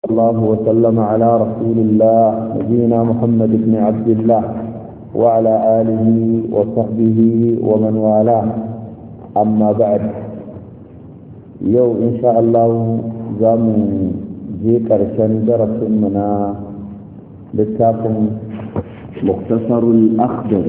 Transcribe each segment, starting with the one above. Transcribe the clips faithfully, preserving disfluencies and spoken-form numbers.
الله وسلم على رسول الله نبينا محمد بن عبد الله وعلى آله وصحبه ومن والاه أما بعد يوم إن شاء الله زام ذكر درس منا لكتاب مختصر الأخضر.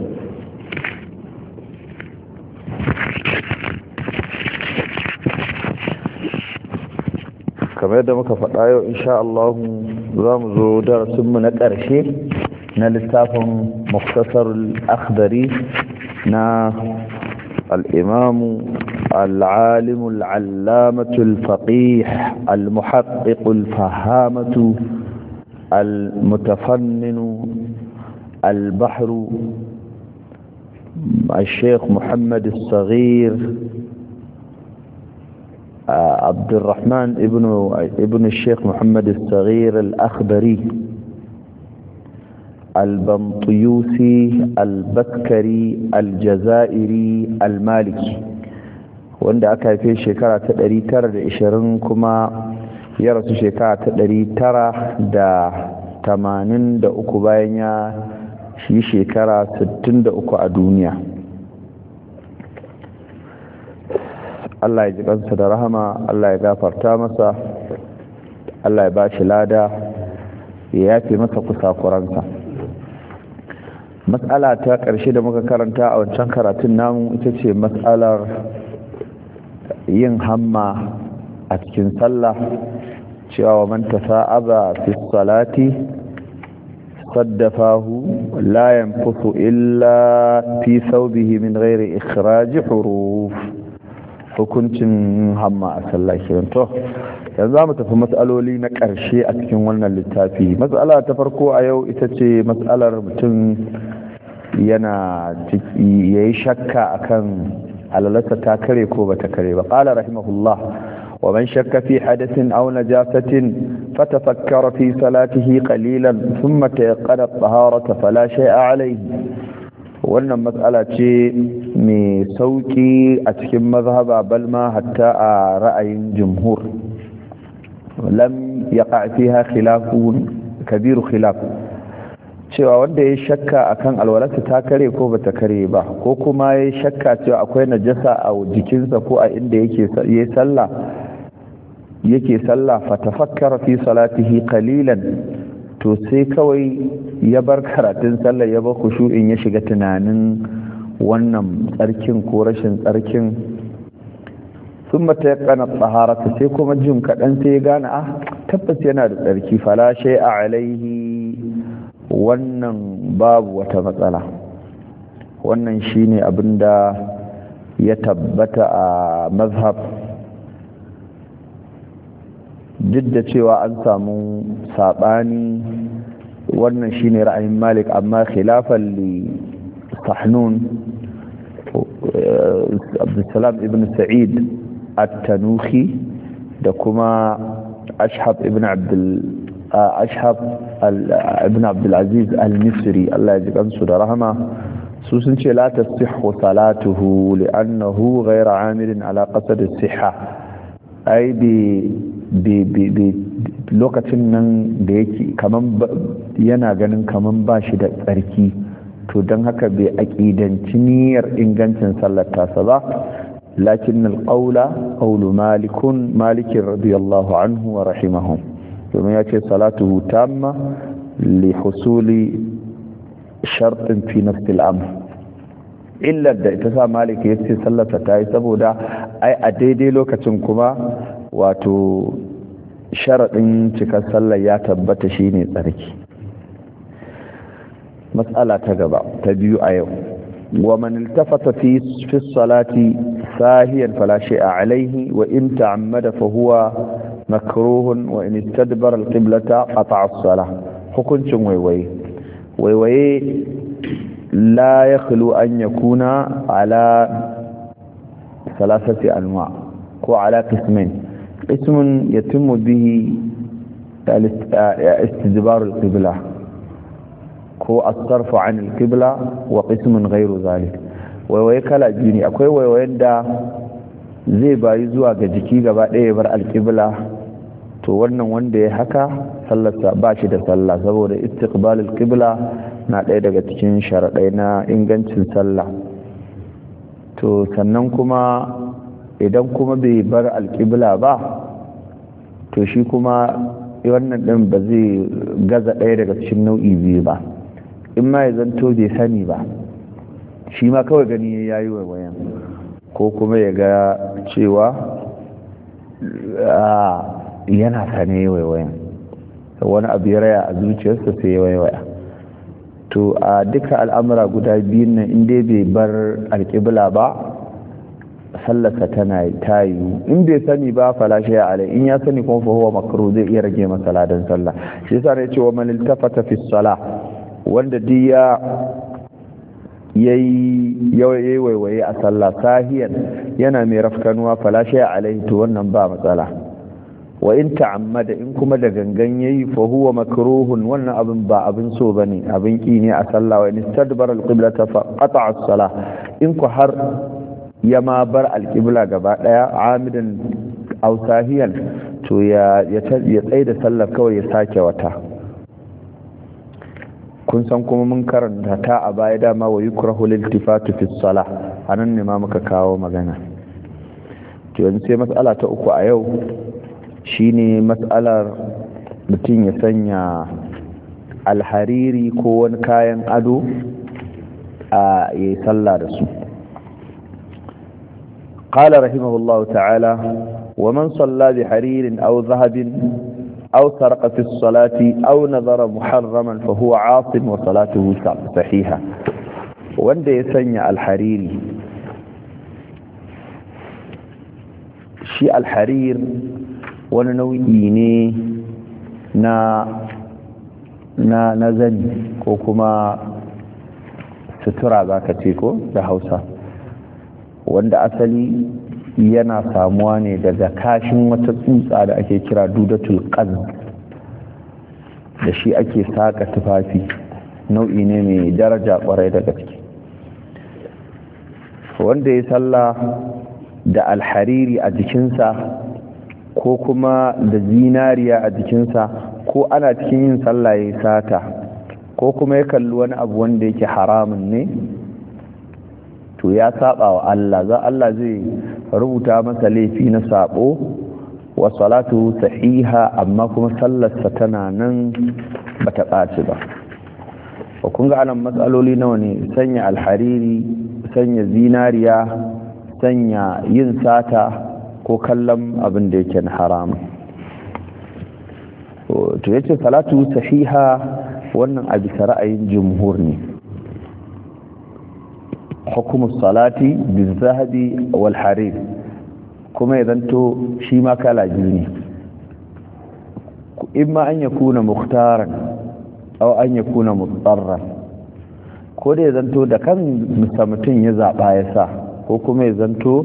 kamar yadda muka faɗa yau insha Allah za mu zo darasinmu na ƙarshe na littafin muktasarul akhdari na al'imamu al'alimu al'allamatu al-faqih al-muhaqqiqu al-fahamatu al-mutafanninu al-bahru الشيخ محمد الصغير عبد الرحمن ابن ابن الشيخ محمد الصغير الأخضري البنطيوسي البكري الجزائري المالكي wanda aka haife shekara ta ɗari tara da ishirin kuma ya rasu shekara ta ɗari tara da tamanin da uku bayan ya shi shekara sittin da uku a duniya. Allah ya ji kansa da rahama, Allah ya gafarta masa, Allah ya bashi lada, ya yafe masa kusakuransa. Mas'ala ta ƙarshe da muka karanta a wancan karatun namu ita ce mas'alar yin hamma a cikin sallah, cewa wa man tasa'aba fi salati saddafahu la yanfusu illa fi thawbihi min ghairi ikhraj huruf. Hukuncin hamma a sallah kenan. To yanzu za mu tafi matsaloli na ƙarshe a cikin wannan littafi. Matsala ta farko a yau ita ce matsalar mutum yana yayi shakka akan alalarsa ta kare ko bata kare ba. Qala rahimahullah wa man shakka fi hadathin aw najasatin fatafakkara fi salatihi qalilan thumma tayaqqana at-taharata fala shay'a alayhi. Wannan matsala ce mai sauki a cikin mazhaba balma hatta a ra'ayin jumhur, lam yaqa fiha khilafun kabiru khilaf, cewa wanda ya shakka akan alwalarsa ta kare ko bata kare ba, ko kuma ya shakka cewa akwai najasa a jikinsa ko a inda yake yayi sallah yake sallah fatafakkara fi salatihi qalilan, to sai kawai ya bar karatun sallah ya bar khushu'in ya shiga tunanin wannan tsarkin ko rashin tsarkin, sun mata ya kana tsaharata sai kuma jin kaɗan sai ya gane ah tabbas yana da tsarki, fala shay'a alaihi, wannan babu wata matsala. Wannan shine abinda ya tabbata a mazhab, duk da cewa an samu saɓani. Wannan shine ra'ayin Malik, amma khilafan li Sahnun Abdussalam ibn Sa'id at-Tanuhi da kuma Ashhab ibn Abdul Ashhab ibn Abdul Aziz al-Misri, Allah ya ji kansu da rahama, su sun ce la tasihhu salatuhu li'annahu ghayra 'amilin ala qasd as-sihha. ai bi lokacin nan da yake kaman yana ganin kaman ba shi da tsarki, to don haka bai aƙidanci niyyar ingancin sallar tasa ba. lakin alƙaula ƙaulu malikun malikin radiyallahu anhu wa rahimahu, domin ya ce salatuhu tamma li husuli shartin fi nafsil amr. illar da ita sa malik ya ce sallarsa ta yi saboda ai a daidai lokacin kuma wato sharaɗin cikar sallar ya tabbata shine tsarki. مسألة تقبع تبيو أيو ومن التفت في في الصلاة ساهيا فلا شيء عليه وإن تعمد فهو مكروه وإن استدبر القبلة قطع الصلاة. حكم ويوي ويوي لا يخلو أن يكون على ثلاثة أنواع وعلى قسمين. قسم يتم به استدبار القبلة ko asarfu an alqibla wa qismun ghayru zalik. waiwaye kala biyu ne, akwai waiwayen da zai bayi zuwa ga jiki gaba ɗaya bar alqibla, to wannan wanda ya haka sallarsa ba shi da sallah, saboda istiqbalul qibla na ɗaya daga cikin sharaɗai na ingancin sallah. To sannan kuma idan kuma bai bar alƙibla ba, to shi kuma wannan ɗin ba zai gaza ɗaya daga cikin nau'i biyu ba. In ma ya zanto bai sani ba, shi ma kawai gani ya yi waiwayen, ko kuma ya ga cewa yana sane waiwayen, wani abu ya raya a zuciyarsa sai ya waiwaya. To a duka al'amura guda biyun nan inda bai bar alƙibla ba, sallarsa tana ta yi. In bai sani ba falashe ya alai, in ya sani kuma fa huwa makruh, zai iya rage masa ladan sallah. Shi yasa ne cewa man iltafata fi salah, wanda duk ya yayi yayi waiwaye a sallah sahiyan yana mai rafkanuwa falashe ya alai, to wannan ba matsala. Wa in ta'ammada, in kuma da gangan yayi fa huwa makruhun, wannan abin ba abin so bane, abin ki ne a sallah. Wa in istadbara al-qiblata fa qata'a as-salah, in ku har ya ma bar al-qibla gaba daya amidan aw sahiyan, to ya ya tsaye da sallar kawai ya sake wata. Kun san kuma mun karanta ta a baya dama, wa yukrahu lil-iltifatu fi as-salah, anan ne ma muka kawo magana. To yanzu sai mas'ala ta uku a yau shine matsalar mutum ya sanya alhariri ko wani kayan ado a yi sallah da su. Qala rahimahullahu ta'ala, wa man salla bi haririn aw zahabin aw sarqa fi as-salati aw nadhara muharraman fa huwa 'asin wa salatuhu sahiha. Wanda ya sanya alhariri, shi alharir wani nau'i ne na na na zani ko kuma sutura za ka ce ko da Hausa, wanda asali yana samuwa ne daga kashin wata tsutsa da ake kira dudatul qaz, da shi ake saka tufafi. Nau'i ne mai daraja kwarai da gaske. Wanda ya sallah da alhariri a jikinsa ko kuma da zinariya a jikinsa, ko ana cikin yin sallah ya sata, ko kuma ya kalli wani abu wanda yake haramun ne, to ya saba wa Allah, za Allah zai rubuta masa laifi na sabo, wa salatu sahiha, amma kuma sallarsa tana nan bata ɓaci ba. Ba kun ga anan matsaloli nawa ne? Sanya alhariri, sanya zinariya, sanya yin sata, ko kallon abin da yake na haram. To yace salatu sahiha, wannan a bisa ra'ayin jumhur ne. Hukumus salati bizahabi wal harir, kuma ya zanto shi ma kala biyu ne. Imma an yakuna mukhtaran aw an yakuna mutarran, ko da ya zanto da kan mutum ya zaba ya sa, ko kuma ya zanto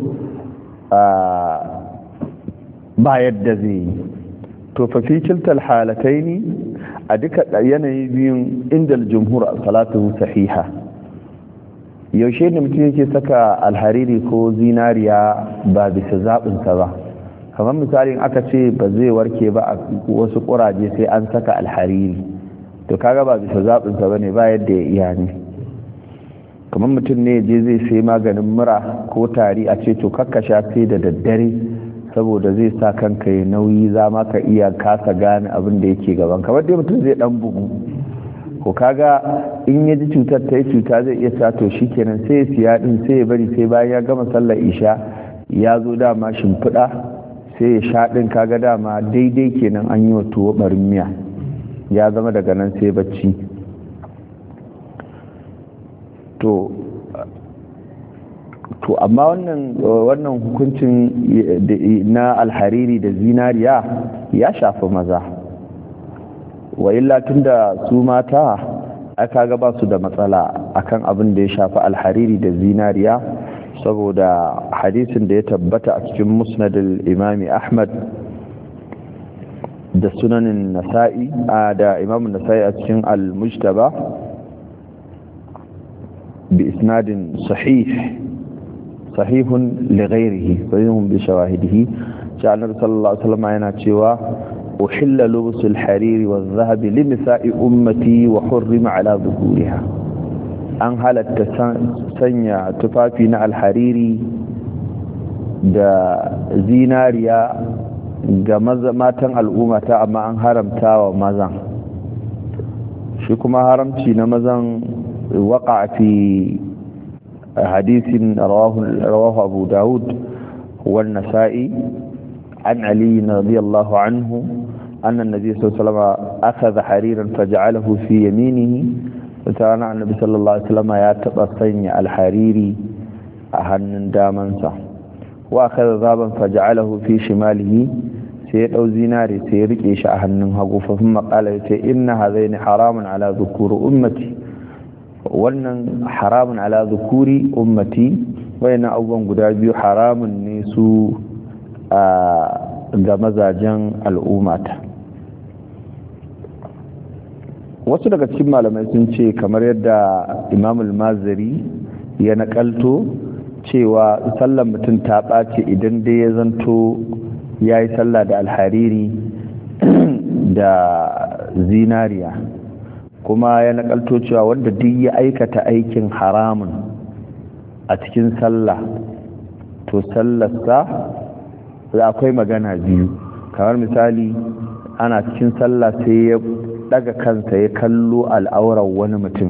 ba yadda zai yi. To fa fi kiltal halataini, a duka yanayi biyun inda jumhur salatu sahiha. Yaushe ne mutum yake saka alhariri ko zinariya ba bisa zaɓinsa ba? Kamar misalin aka ce ba zai warke ba a wasu ƙuraje sai an saka alhariri, to kaga ba bisa zaɓinsa ba ne, ba yadda ya iya ne. Kamar mutum ne je zai sai maganin mura ko tari, a ce to kakkasha sai da daddare, saboda zai sa kanka ya nauyi, za ma ka iya kasa gane abin da yake gaban. Kamar dai mutum zai dan bugu, ko kaga in ya ji cutar ta yi cuta zai iya sato shi kenan sai ya siya din, sai ya bari sai bayan ya gama sallar isha ya zo dama shimfiɗa sai ya sha din, kaga dama daidai kenan an yi wa tuwo barin miya, ya zama daga nan sai bacci. to to amma wannan wannan hukuncin na alhariri da zinariya ya shafi maza, wa illa tunda su mata aka ga ba su da matsala akan abin da ya shafi alhariri da zinariya, saboda hadisin da ya tabbata a cikin musnad al-imam Ahmad da sunanin nasa'i da imam nasa'i a cikin al-mujtaba bi isnadin sahih sahihun li ghairihi sahihun bi shawahidihi, sai annabi sallallahu alaihi wasallam yana cewa uhilla lubusul hariri wa zahabi limisa'i ummati wa hurrima ala zuhuriha. An halatta sanya tufafi na alhariri da zinariya ga matan al'ummata, amma an haramta wa mazan. Shi kuma haramci na mazan waka fi hadisin rawahu abu dawud wal nasa'i an ali radiyallahu anhu anna an-nabiy sallallahu alaihi wasallam akhadha hariran faj'alahu fi yaminihi. Mutane annabi sallallahu alaihi wasallam ya taba sanya alhariri a hannun damansa. Wa akhadha zaban faj'alahu fi shimalihi, sai ya dau zinari sai ya rike shi a hannun hagu. Fa kuma qala yace inna hadaini haramun ala dhukuri ummati, wannan haramun ala dhukuri ummati, wayannan abubuwan guda biyu haramun ne su ga mazajen al'ummata. Wasu daga cikin malamai sun ce kamar yadda Imam al-Maziri ya nakalto cewa sallar mutum ta ɓace idan dai ya zanto ya yi sallah da alhariri da zinariya, kuma ya nakalto cewa wanda duk ya aikata aikin haramun a cikin sallah to sallarsa akwai magana biyu. Kamar misali ana cikin sallah sai ya daga kansa ya kallo al'aurar wani mutum,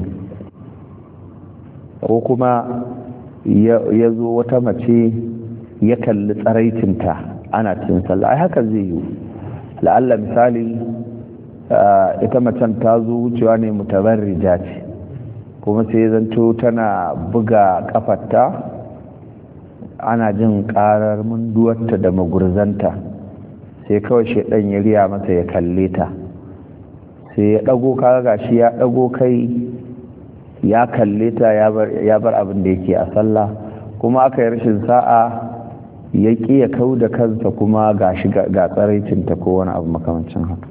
ko kuma ya zo wata mace ya kalli tsaraicinta ana cikin sallah, ai haka zai yi. La'alla misali ita macen ta zo wucewa ne mutabarrija ce, kuma sai zanto tana buga kafarta, ana jin karar munduwarta da magurzanta, sai kawai shaidan ya riya masa ya kalle ta, sai ya dago, kaga gashi ya dago kai ya kalle ta, ya bar abin da yake a sallah, kuma aka yi rashin sa'a ya ƙi ya kau da kansa kuma gashi ga tsaraicinta ko wani abu makamancin haka.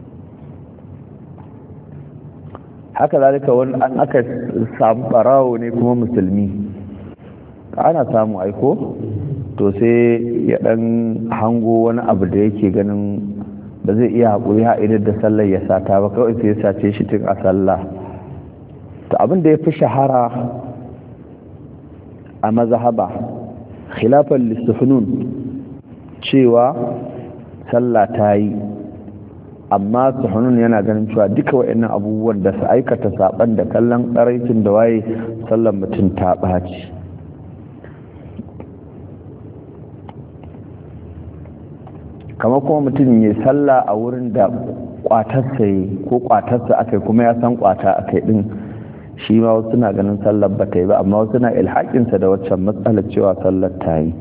Haka zalika wani an aka samu barawo ne kuma musulmi, ana samu aiko, to sai ya dan hango wani abu da yake ganin ba zai iya haƙuri ha'idar da sallar ya sata ba, kawai sai ya sace shi tun a sallah. To abin da ya fi shahara a mazhaba khilafan lissuhunun cewa sallah ta yi, amma suhunun yana ganin cewa duka waɗannan abubuwan da su aikata saban da kallon tsaraicin da waye sallar mutum ta ɓaci. kamar kuma mutum ya sallah a wurin da kwatarsa yi ko kwatarsa aka kuma ya san kwata aka din, shi ma wasu na ganin sallar ba ta yi ba, amma wasu na ilhaƙinsa da waccan matsalar cewa sallar ta yi.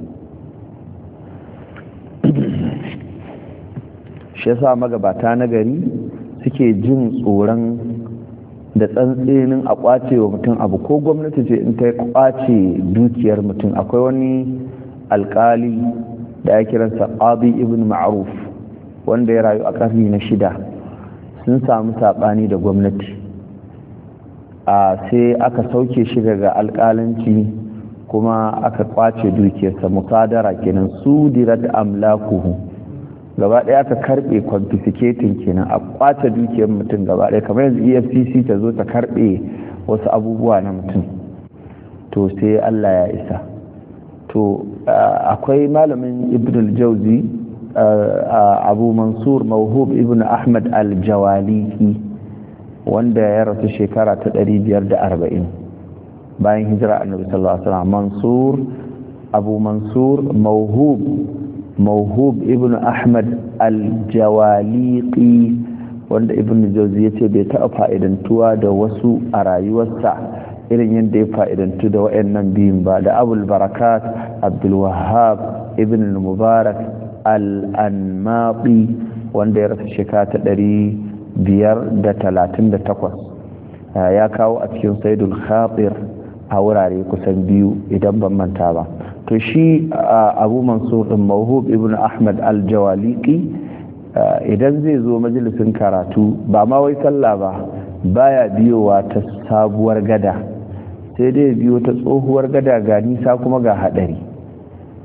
shi yasa magabata na gari suke jin tsoron da tsantsenin a kwace wa mutum abu, ko gwamnati ce in ta kwace dukiyar mutum. Akwai wani alkali da ya kiransa Qadi ibn Ma'ruf wanda ya rayu a ƙarni na shida, sun samu saɓani da gwamnati, a sai aka sauke shi daga alƙalanci kuma aka kwace dukiyarsa, musadara kenan, su dirat amlakuhu, gaba ɗaya aka karɓe confiscating kenan, a kwace dukiyar mutum gaba ɗaya, kamar yanzu E F C C ta zo ta karɓe wasu abubuwa na mutum. To sai Allah ya isa. To akwai malamin Ibn al-Jawzi Abu Mansur Mawhub Ibn Ahmad al-Jawaliki, wanda ya rasu shekara ta ɗari biyar da arba'in bayan hijira annabi sallallahu alaihi wasallam. Mansur Abu Mansur Mawhub Mawhub Ibn Ahmad al-Jawaliki, wanda Ibn al-Jawzi yace bai taɓa fa'idantuwa da wasu a rayuwarsa irin yadda ya fa'idantu da wa'annan biyun ba, da Abul Barakat Abdul Wahhab Ibn al-Mubarak al-Anmati, wanda ya rasu shekara ta ɗari biyar da talatin da takwas. Ya kawo a cikin Saidul Khatir a wurare kusan biyu idan ban manta ba. To shi Abu Mansur ɗin Mawhub Ibn Ahmad al-Jawaliki, idan zai zo majalisin karatu ba ma wai sallah ba, baya biyowa ta sabuwar gada, sai dai biyo ta tsohuwar gada ga nisa kuma ga hadari.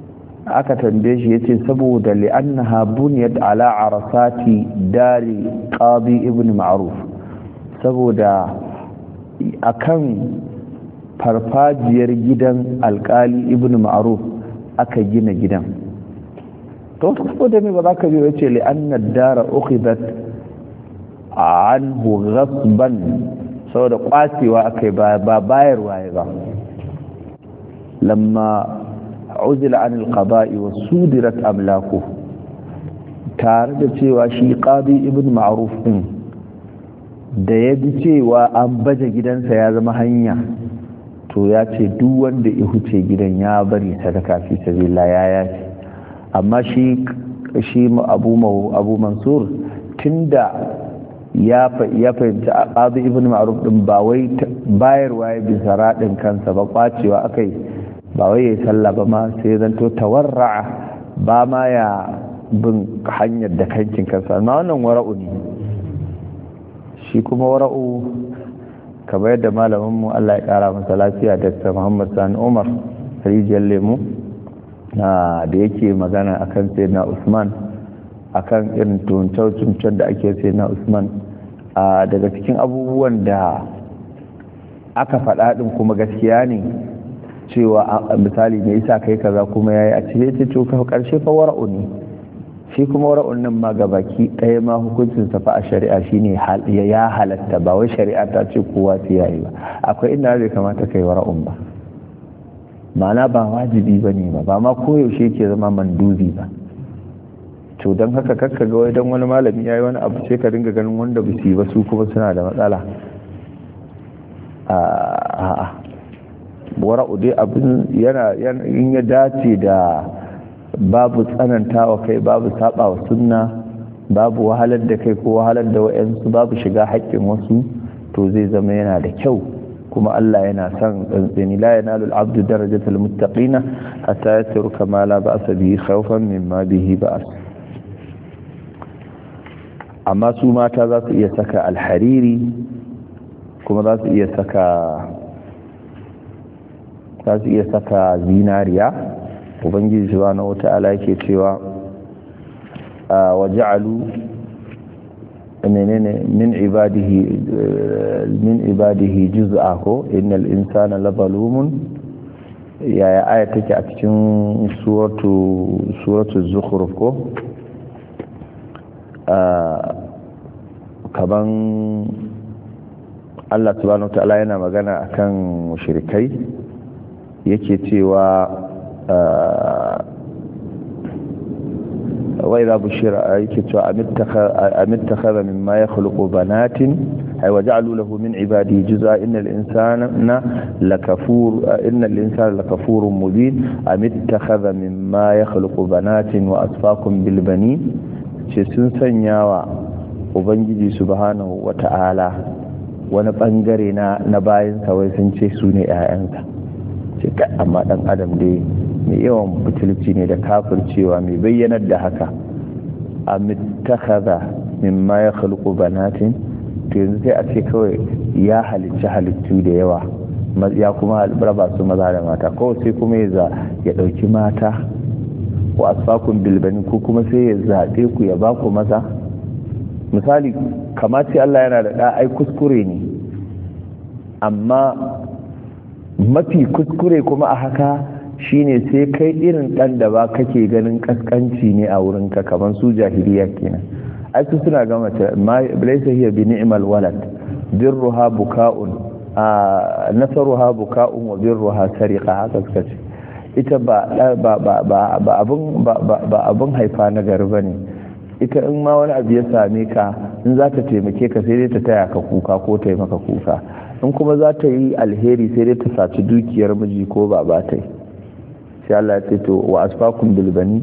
aka tambaye shi yace saboda li'annaha buniyat ala arasati dari qadi ibn ma'ruf saboda akan farfajiyar gidan alkali ibn ma'ruf aka gina gidan. to saboda me ba za ka biyo yace li'anna ad-dara ukhidat anhu ghasban saboda kwacewa akai ba bayarwa ya ba lamma uzila an al-qada'i wa sudirat amlaku tare da cewa shi qadi ibn ma'ruf din da ya ji cewa an baje gidansa ya zama hanya to ya ce duk wanda ya huce gidan ya bari sadaka fi sabilillah ya yace amma shi shi abu abu mansur tunda ya ya fahimci qadi ibn ma'ruf din ba wai bayarwa ya bisa radin kansa ba kwacewa akai ba wai yayi sallah ba ma sai zanto tawarra'a ba ma ya bin hanyar da kankin kansa amma wannan wara'u ne shi kuma wara'u kamar yadda malaminmu Allah ya kara masa lafiya Dr. Muhammad Sani Umar rijiyar lemu da yake magana akan sayyidina Usman akan irin tuncaucuncen da ake sayyidina Usman daga cikin abubuwan da aka faɗa ɗin kuma gaskiya ne cewa misali me yasa kai kaza kuma yayi a cikin ce to karshe fa wara'u ne shi kuma wara'un nan ma gabaki ɗaya ma hukuncin sa fa a shari'a shine ya halatta ba wai shari'a ta ce kowa sai yayi ba akwai inda bai kamata kai wara'un ba ma'ana ba wajibi bane ba ba ma koyaushe ke zama mandubi ba to don haka kakka ga wai don wani malami yayi wani abu sai ka dinga ganin wanda ba su yi ba su kuma suna da matsala a'a wara'u dai abin yana in ya dace da babu tsanantawa kai babu saba wa sunna babu wahalar da kai ko wahalar da wayansu babu shiga haƙƙin wasu to zai zama yana da kyau kuma Allah yana son tsantseni la yanalu al-abdu darajatal muttaqina hatta yatruka ma la ba'sa bihi khawfan mimma bihi ba's amma su mata za su iya saka alhariri kuma za su iya saka za su iya saka zinariya ubangiji subhanahu wata'ala yake cewa wa ja'alu menene min ibadihi min ibadihi juz'a ko innal insana lazalumun yaya aya take a cikin suratu suratu zukhruf ko kaman Allah subhanahu wata'ala yana magana akan mushrikai yake cewa وإذا بشر أيكتوا أم اتخذ مما يخلق بنات أي وجعلوا له من عباده جزءا إن الإنسان لكفور إن الإنسان لكفور مبين أم اتخذ مما يخلق بنات وأصفاكم بالبنين sun sanyawa ubangiji subhanahu wata'ala wani bangare na na bayin sa wai sun ce su ne ƴaƴansa ce amma dan adam dai mai yawan butulci ne da kafircewa mai bayyanar da haka amittakhadha mimma yakhluqu banatin to yanzu sai a ce kawai ya halicci halittu da yawa ya kuma raba su maza da mata kawai sai kuma ya ya dauki mata wa asfakun bilbani ko kuma sai ya zaɓe ku ya ba ku maza misali kamar ce Allah yana da ɗa ai kuskure ne amma mafi kuskure kuma a haka shine sai kai irin dan da ba kake ganin kaskanci ne a wurinka kamar su jahiliya kenan ai su suna ga mace ma laysa hiya bi ni'mal walad birruha buka'un a nasaruha buka'un wa birruha sariqa haka suka ce ita ba ba ba ba abun ba abun haifa na gari bane ita in ma wani abu ya same ka in za ta taimake ka sai dai ta taya ka kuka ko ta yi maka kuka in kuma za ta yi alheri sai dai ta saci dukiyar miji ko baba ta yi sai Allah ya ce to wa asfakum bil bani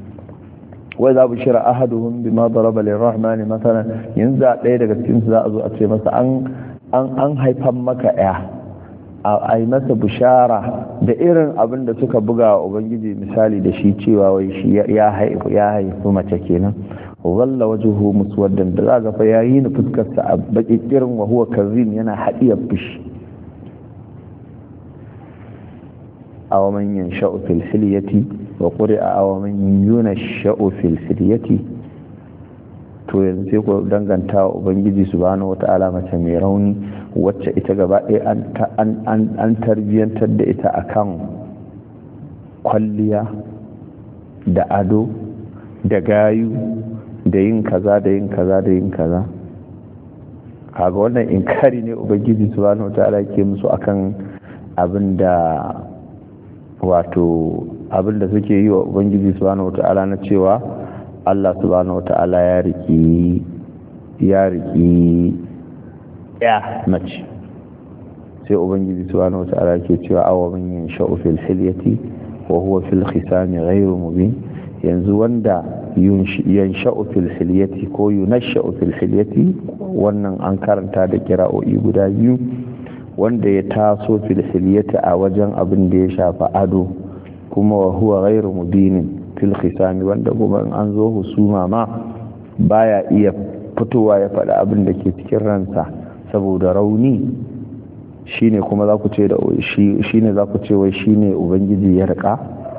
wa idza bushira ahaduhum bima daraba lirrahman mathalan yanzu ɗaya daga cikin su za a zo a ce masa an an an haifan maka ya a yi masa bushara da irin abin da suka buga wa ubangiji misali da shi cewa wai shi ya haifu ya haifu mace kenan walla wajhuhu muswaddan da za ga fa yayi ni fuskar sa a baki kirin wa huwa kazim yana hadiyar fishi aw man yansha'u fil hilyati wa quri'a aw man yunasha'u fil hilyati to yanzu sai ku danganta wa ubangiji subhanahu wata'ala mace mai rauni wacce ita gaba ɗaya an tarbiyyantar da ita akan kwalliya da ado da gayu da yin kaza da yin kaza da yin kaza. Kaga wannan inkari ne ubangiji subhanahu wata'ala ke musu akan abin da wato abin da suke yi wa ubangiji subhanahu wata'ala na cewa Allah subhanahu wata'ala ya riki ya riki ya mace. Sai ubangiji subhanahu wata'ala ke cewa awa man yansha'u fil hilyati wa huwa fil khisami ghayru mubin. Yanzu wanda yansha'u fil hilyati ko yunasha'u fil hilyati, wannan an karanta da kira'o'i guda biyu, wanda ya taso fil hilyati a wajen abin da ya shafa ado, kuma wa huwa ghayru mubinin fil khisami, wanda kuma an zo husuma ma baya iya fitowa ya faɗi abin da ke cikin ransa saboda rauni, shine kuma za ku ce da shi shine za ku ce wai shine ubangiji ya rika.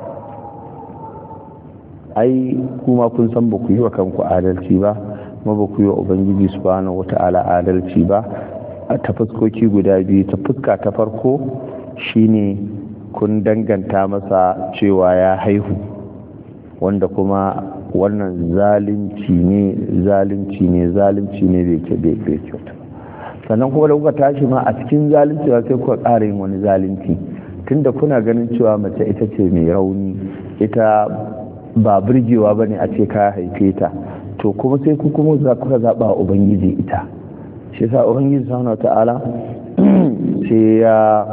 Ai kuma kun san ba ku yi wa kanku adalci ba, kuma ba ku yi wa ubangiji subhanahu wata'ala adalci ba a ta fuskoki guda biyu. Ta fuska ta farko shine kun danganta masa cewa ya haihu, wanda kuma wannan zalunci ne zalunci ne zalunci ne bai bai kyauta. Sannan kuma da kuka tashi ma a cikin zalunci ba sai kuka ƙara yin wani zalunci, tunda kuna ganin cewa mace ita ce mai rauni, ita ba burgewa ba ne a ce ka haife ta, to kuma sai ku kuma za kuka zaɓa ubangiji ita. Shi yasa ubangiji subhanahu ta'ala sai ya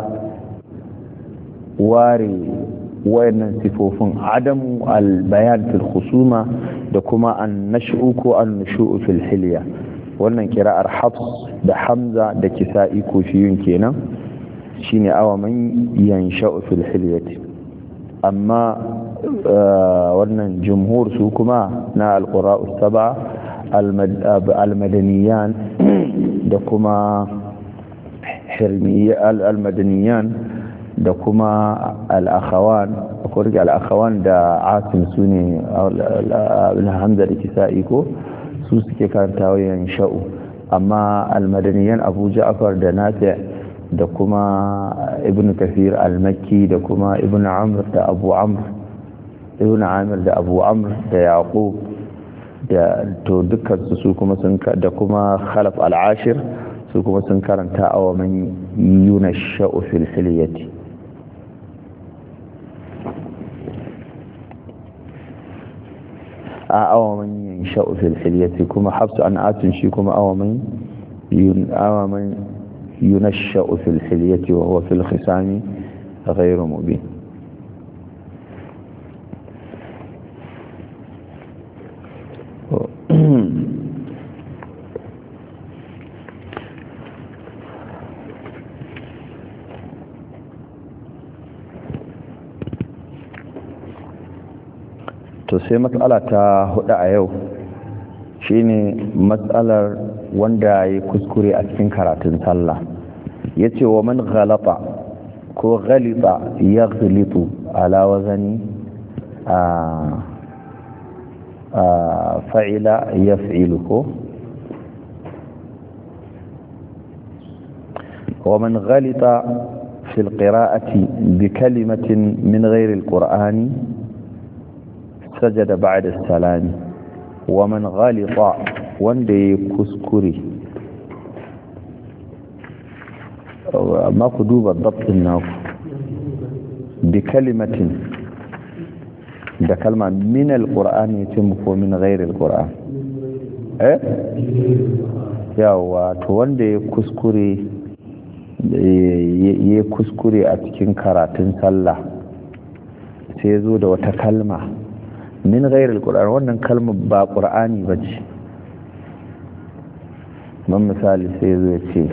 ware wayannan sifofin adamu albayan fil khusuma da kuma an-nash'u ko an-nushu'u fil hilya. Wannan kira'ar Hafs da Hamza da Kisa'i kufiyun kenan, shine awa man yansha'u fil hilyati. Amma wannan jumhur su kuma na alqura'u sab'a almadaniyan da kuma almadaniyan da kuma al-akhawan, akwai al-akhawan da Asim sune al-Hamza da Kisa'i ko su suke karanta wayan sha'u. Amma almadaniyan Abu Ja'far da Nafi' da kuma Ibn Kathir al-Makki da kuma Ibn Amr da Abu Amr Ibn Amir da Abu Amr da Yaqub da to dukkan su kuma sun da kuma Khalaf al-Ashir su kuma sun karanta aw man yunasha'u fil hilyati. a aw man yansha'u fil hilyati kuma Hafs an Asim shi kuma aw man yun aw man yunasha'u fil hilyati wa huwa fil khisami ghayru mubin. To sai matsala ta hudu a yau shine matsalar wanda ya kuskure a cikin karatun sallah. Yace wa man ghalata ko ghalita yaghlitu ala wazani a fa'ila yaf'ilu ko wa man ghalita fi al-qira'ati bi kalimatin min ghayri al-qur'ani sajada ba'da as-salami. wa man ghalita wanda ya kuskure, amma ku duba dabtin naku, bi kalimatin da kalma min al-qur'ani yace mu ko min ghairi al-qur'an eh yawa to wanda ya kuskure ya kuskure a cikin karatun sallah sai ya zo da wata kalma min ghairi al-qur'an, wannan kalma ba qur'ani bace. man misali sai ya zo ya ce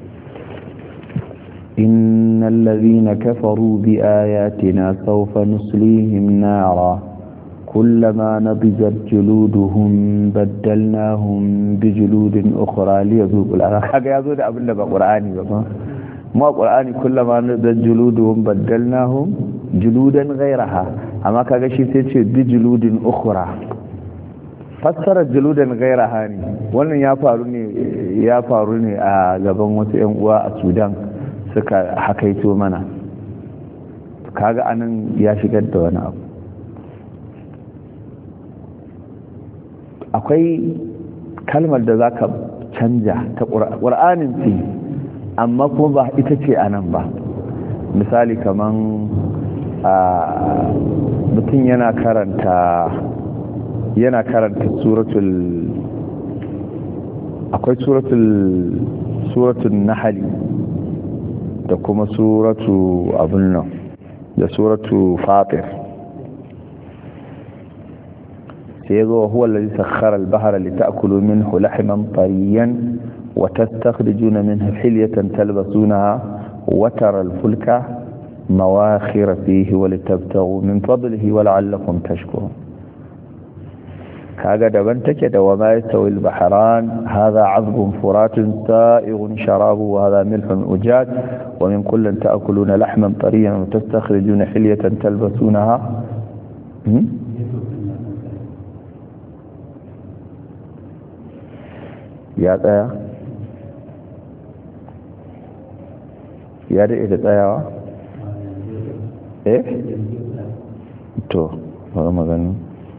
إن الذين كفروا بآياتنا سوف نصليهم نارا كلما نضجت جلودهم بدلناهم بجلود أخرى ليذوقوا العذاب. حاجة يقول أبدا بقرآني بقى ما قرآني كلما نضجت جلودهم بدلناهم جلودا غيرها. amma kaga shi sai ce bijuludin ukhra fassarar juludan gaira hani wannan ya faru ne ya faru ne a gaban wasu yan uwa a Sudan suka hakaito mana kaga anan ya shigar da wani abu akwai kalmar da zaka canja ta Qur'anin ce amma kuma ba ita ce anan ba misali kaman a mutum yana karanta yana karanta suratul akwai suratul suratul nahl da kuma suratu abun nan da suratu fatir sai yazo huwa allazi sakhkhara al-bahra lita'kulu minhu lahman tariyan wa tastakhrijuna minhu hilyatan talbasunaha wa tara al-fulka mawakhira fihi wa litabtaghu min fadlihi wa la'allakum tashkurun kaga daban take da wama yastawi al-bahran hadha 'azbun furatun sa'ighun sharabu wa hadha milhun ujaj wa min kullin ta'kuluna lahman tariyan wa tastakhrijuna hilyatan talbasunaha ya tsaya ya da ita tsayawa eh to ba magana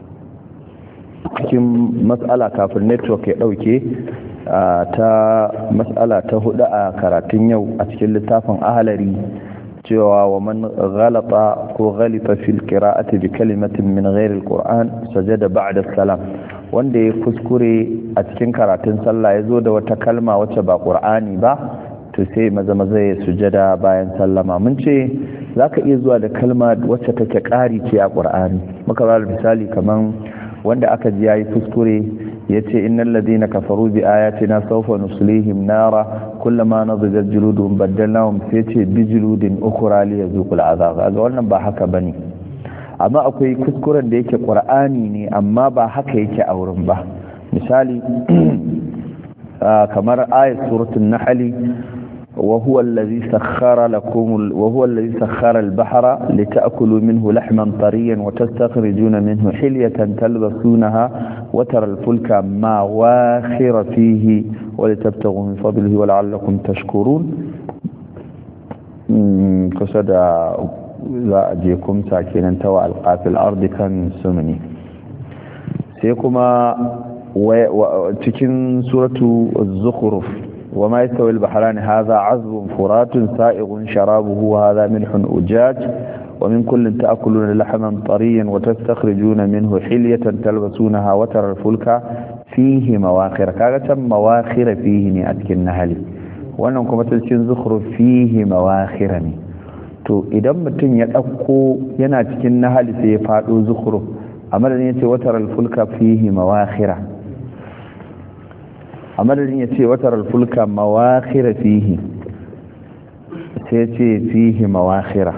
cikin matsala kafin network ya dauke ta matsala ta hudu a karatun yau a cikin littafin ahalari cewa wa man ghalata ko ghalita fil qira'ati bi kalimatin min ghairi alquran sajada ba'da salam wanda ya kuskure a cikin karatun sallah yazo da wata kalma wacce ba qur'ani ba to sai maza maza ya sujada bayan sallama mun ce zaka iya zuwa da kalma wacce take ƙari ce a qur'ani muka ba misali kaman wanda aka ji yayi kuskure yace innal ladina kafaru bi ayatina sawfa nuslihim nara kullama nadijat juluduhum badalnahum sai ce bijuludin ukhra li yazuqul azab ga wannan ba haka bane amma akwai kuskuren da yake qur'ani ne amma ba haka yake a wurin ba misali kamar ayat suratul nahl وهو الذي سخر لكم ال... وهو الذي سخر البحر لتأكلوا منه لحما طريا وتستخرجون منه حلية تلبسونها وترى الفلك مواخر فيه ولتبتغوا من فضله ولعلكم تشكرون كسد لا أجيكم ساكنا توى ألقى في الأرض كان سمني سيكما وتكن سورة الزخرف وما يستوي البحران هذا عذب فرات سائغ شرابه وهذا ملح أجاج ومن كل تأكلون لحما طريا وتستخرجون منه حلية تلبسونها وترى الفلك فيه مواخر كاغة مواخر فيه نأتك النهل وأنكم تلسين زخر فيه مواخر تو إذا متن يتأكو ينأتك النهل سيفعل زخر أمر أن يتي وترى الفلك فيه مواخر a madadin ya ce watar alfulka mawakhira fihi sai ce fihi mawakhira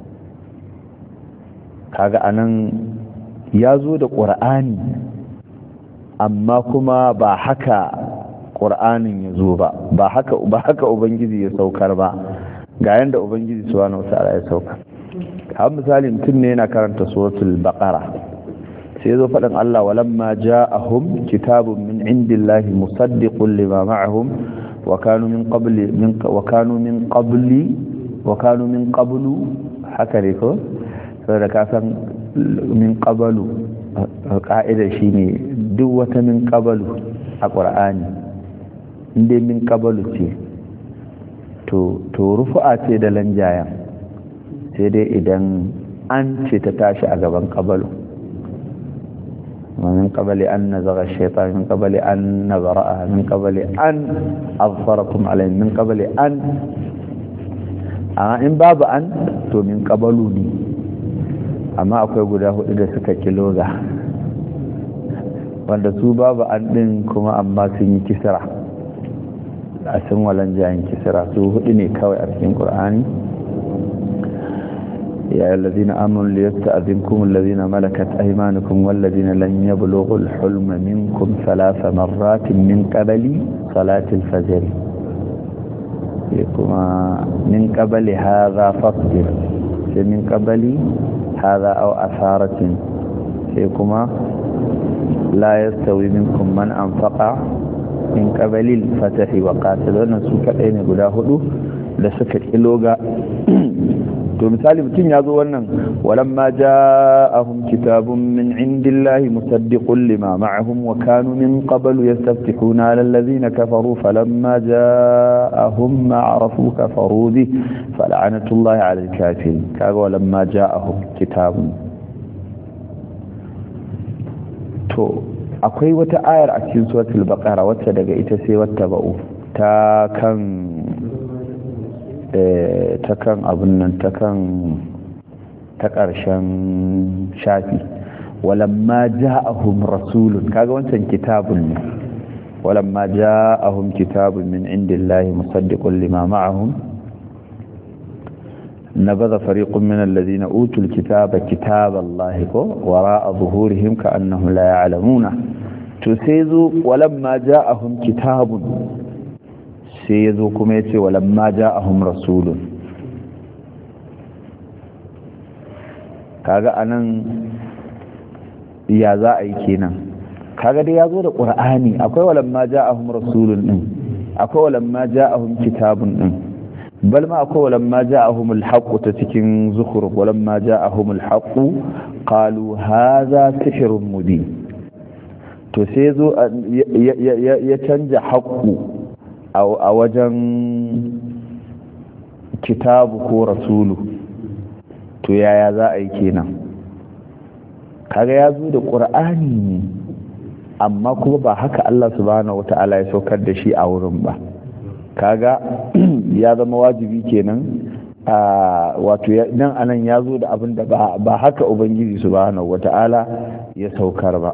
kaga anan ya zo da ƙur'ani amma kuma ba haka ƙur'anin ya zo ba ba haka ba haka ubangiji ya saukar ba ga yanda ubangiji subhanahu wataala ya saukar har misali mutum ne yana karanta suratul baqara sai zo faɗin Allah walamma ja'ahum kitabun min indillahi musaddiqun lima ma'ahum wa kanu min qabli min wa kanu min qabli wa kanu min qablu haka ne ko saboda ka san min qablu ka'ida shine duk wata min qablu a Qur'ani inda min qablu ce to to rufu'a ce da lanjayan sai dai idan an ce ta tashi a gaban qablu ومن قبل أن نزغ الشيطان من قبل أن نبرأها من قبل أن أظفركم عليه من قبل أن أما إن باب أن تو من قبلوني أما أقول قده إذا سكت لوغا وأن سو باب أن دين كما أما سيني كسرة أسن ولن جاين كسرة سو هدني كوي أرسين قرآني يا الذين آمنوا ليستأذنكم الذين ملكت أيمانكم والذين لم يبلغوا الحلم منكم ثلاث مرات من قبل صلاة الفجر من قبل هذا فاصبر من قبل hadha aw asaratin sai kuma la yastawi minkum man anfaqa min qabalil fatahi wa qatal wannan su kadai ne guda hudu da suka kiloga to misali mutum ya zo wannan walamma ja'ahum kitabun min indillahi musaddiqun lima ma'ahum wa kanu min qablu yastaftihuna 'ala alladhina kafaru falamma ja'ahum ma 'arafu kafaru bi fala'natullahi 'ala al-kafirin kaga walamma ja'ahum kitabun to akwai wata ayar a cikin suratul baqara wacce daga ita sai wata ba'u ta kan ta kan abin nan ta kan ta ƙarshen shafi walamma ja'ahum rasulun kaga wancan kitabun ne walamma ja'ahum kitabun min indillahi musaddiqun lima ma'ahum nabadha fariqun min alladhina utul kitaba kitaballahi ko wara'a zuhurihim ka'annahum la ya'lamuna to sai zo walamma ja'ahum kitabun sai ya zo kuma ya ce walamma ja'ahum rasulun kaga anan ya za a yi kenan kaga dai ya zo da ƙur'ani akwai walamma ja'ahum rasulun din akwai walamma ja'ahum kitabun din bal ma akwai walamma ja'ahum alhaqqu ta cikin zukhruf walamma ja'ahum alhaqqu qalu hadha sihrun mubin to sai zo ya canja haqqu a wajen kitabu ko rasulu to yaya za a yi kenan kaga ya zo da ƙur'ani ne amma kuma ba haka Allah subhanahu wata'ala ya saukar da shi a wurin ba kaga ya zama wajibi kenan a wato nan anan ya zo da abin da ba haka ubangiji subhanahu wata'ala ya saukar ba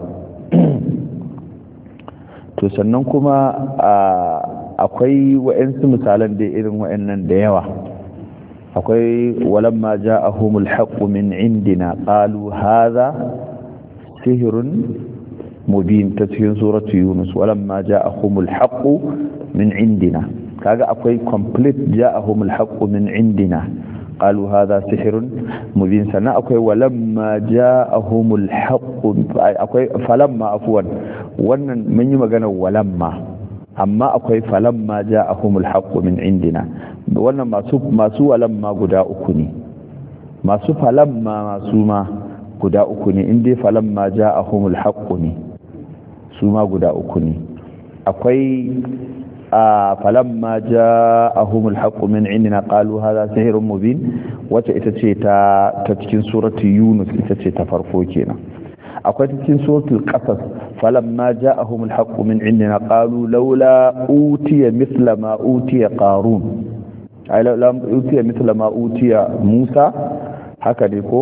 to sannan kuma a akwai wa'ansu misalan da irin wa'annan da yawa akwai walamma ja'ahumul haqqu min indina qalu hadha sihrun mubin ta cikin suratu yunus walamma ja'ahumul haqqu min indina kaga akwai complete ja'ahumul haqqu min indina qalu hadha sihrun mubin sana akwai walamma ja'ahumul haqqu akwai falamma afwan wannan mun yi magana walamma amma akwai falamma ja'ahumul haqqu min indina wannan masu masu walamma guda uku ne masu falamma masu ma guda uku ne inda falamma ja'ahumul haqqu ne su ma guda uku ne akwai a falamma ja'ahumul haqqu min indina qalu hadha sihrun mubin wacce ita ce ta ta cikin suratu yunus ita ce ta farko kenan akwai cikin suratul qasas falamma ja'ahum alhaqqu min indina qalu laula utiya mithla ma utiya qarun ay laula utiya mithla ma utiya musa haka dai ko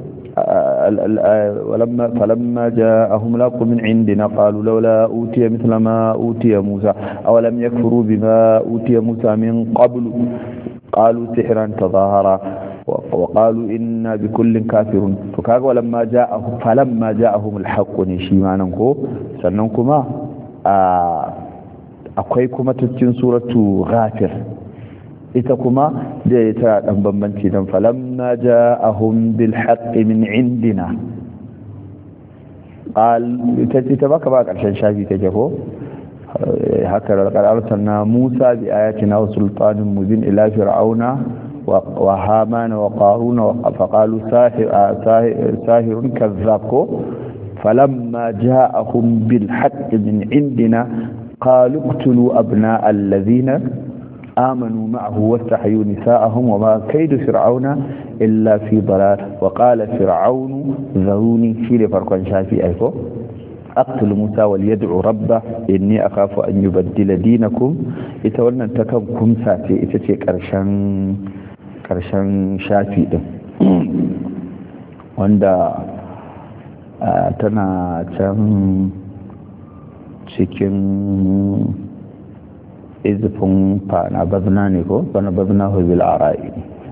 walamma falamma ja'ahum alhaqqu min indina qalu laula utiya mithla ma utiya musa aw lam yakfuru bima utiya musa min qablu qalu sihran tadhahara وقالوا إنا بكل كافرون فكاغ ولما جاء فلما جاءهم الحق ne shi ma nan ko sannan kuma akwai kuma cikin suratu ghafir ita kuma da ita dan bambanci dan falamma ja'ahum bil haqqi min indina qal ita ita baka ba karshen shafi take ko haka arsalna Musa bi ayatina wa sultanin mubin ila fir'auna وهامان وقارون فقالوا ساحر ساحر كذاب فلما جاءهم بالحق من عندنا قالوا اقتلوا أبناء الذين آمنوا معه واستحيوا نساءهم وما كيد فرعون إلا في ضلال وقال فرعون ذروني في فرقا شافي أيكو أقتل موسى وليدعو ربه إني أخاف أن يبدل دينكم يتولى تكم كمساتي إتتيك أرشان karshen shafi din wanda tana can cikin izifin fana bazna ne ko fana bazna hubil ara'i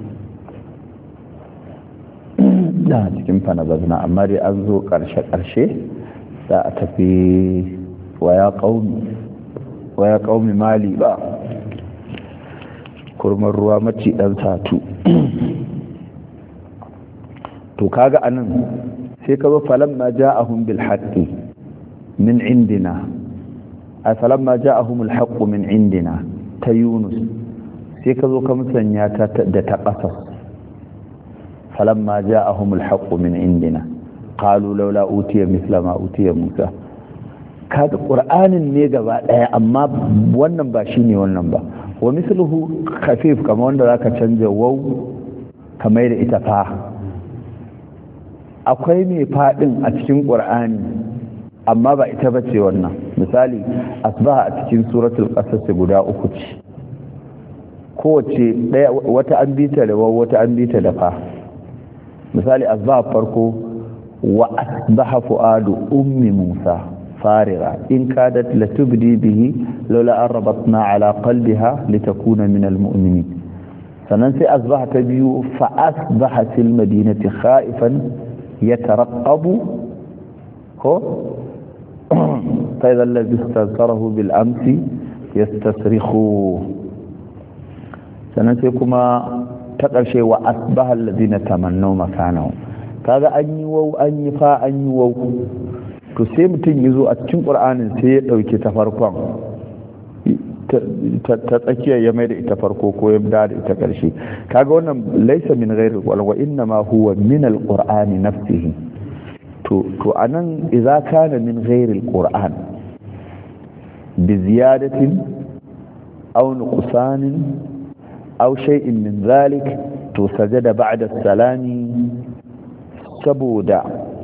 da cikin fana bazna amma dai an zo karshe-karshe za a tafi waya ƙaumi mali ba kurmar ruwa maci ɗan satu to to kaga anan sai ka zo falamma ja'ahum bil haqqi min indina a falamma ja'ahum al haqqu min indina ta Yunus sai ka zo ka musanya ta da ta qasas falamma ja'ahum al haqqu min indina qalu laula utiya mithla ma utiya Musa. kaga qur'anin ne gaba daya amma wannan ba shine wannan ba. wa misluhu khafif kamar wanda zaka canja waw kamar da ita fa akwai mai fadin a cikin qur'ani amma ba ita bace wannan. misali asbaha a cikin suratul qasas guda uku ce kowace daya wata an bita da waw wata an bita da fa. misali asbaha farko wa asbaha fuadu ummi Musa فارغة إن كادت لتبدي به لولا أن ربطنا على قلبها لتكون من المؤمنين. فننسي أصبح تبيو فأصبح في المدينة خائفا يترقب هو فإذا الذي استذكره بالأمس يستصرخوه. سننسي كما تقل شيء وأصبح الذين تمنوا مكانه كذا أني وو أني فا أني وو. to sai mutum ya zo a cikin ƙur'anin sai ya ɗauke ta farkon ta tsakiyar ya mai da ita farko ko ya da da ita ƙarshe. kaga wannan laisa min ghairi alqur'an wa inna ma huwa min alqur'ani nafsihi. to to anan idza kana min ghairi alqur'an bi ziyadatin aw nuqsanin aw shay'in min dhalik to sajada ba'da as-salami saboda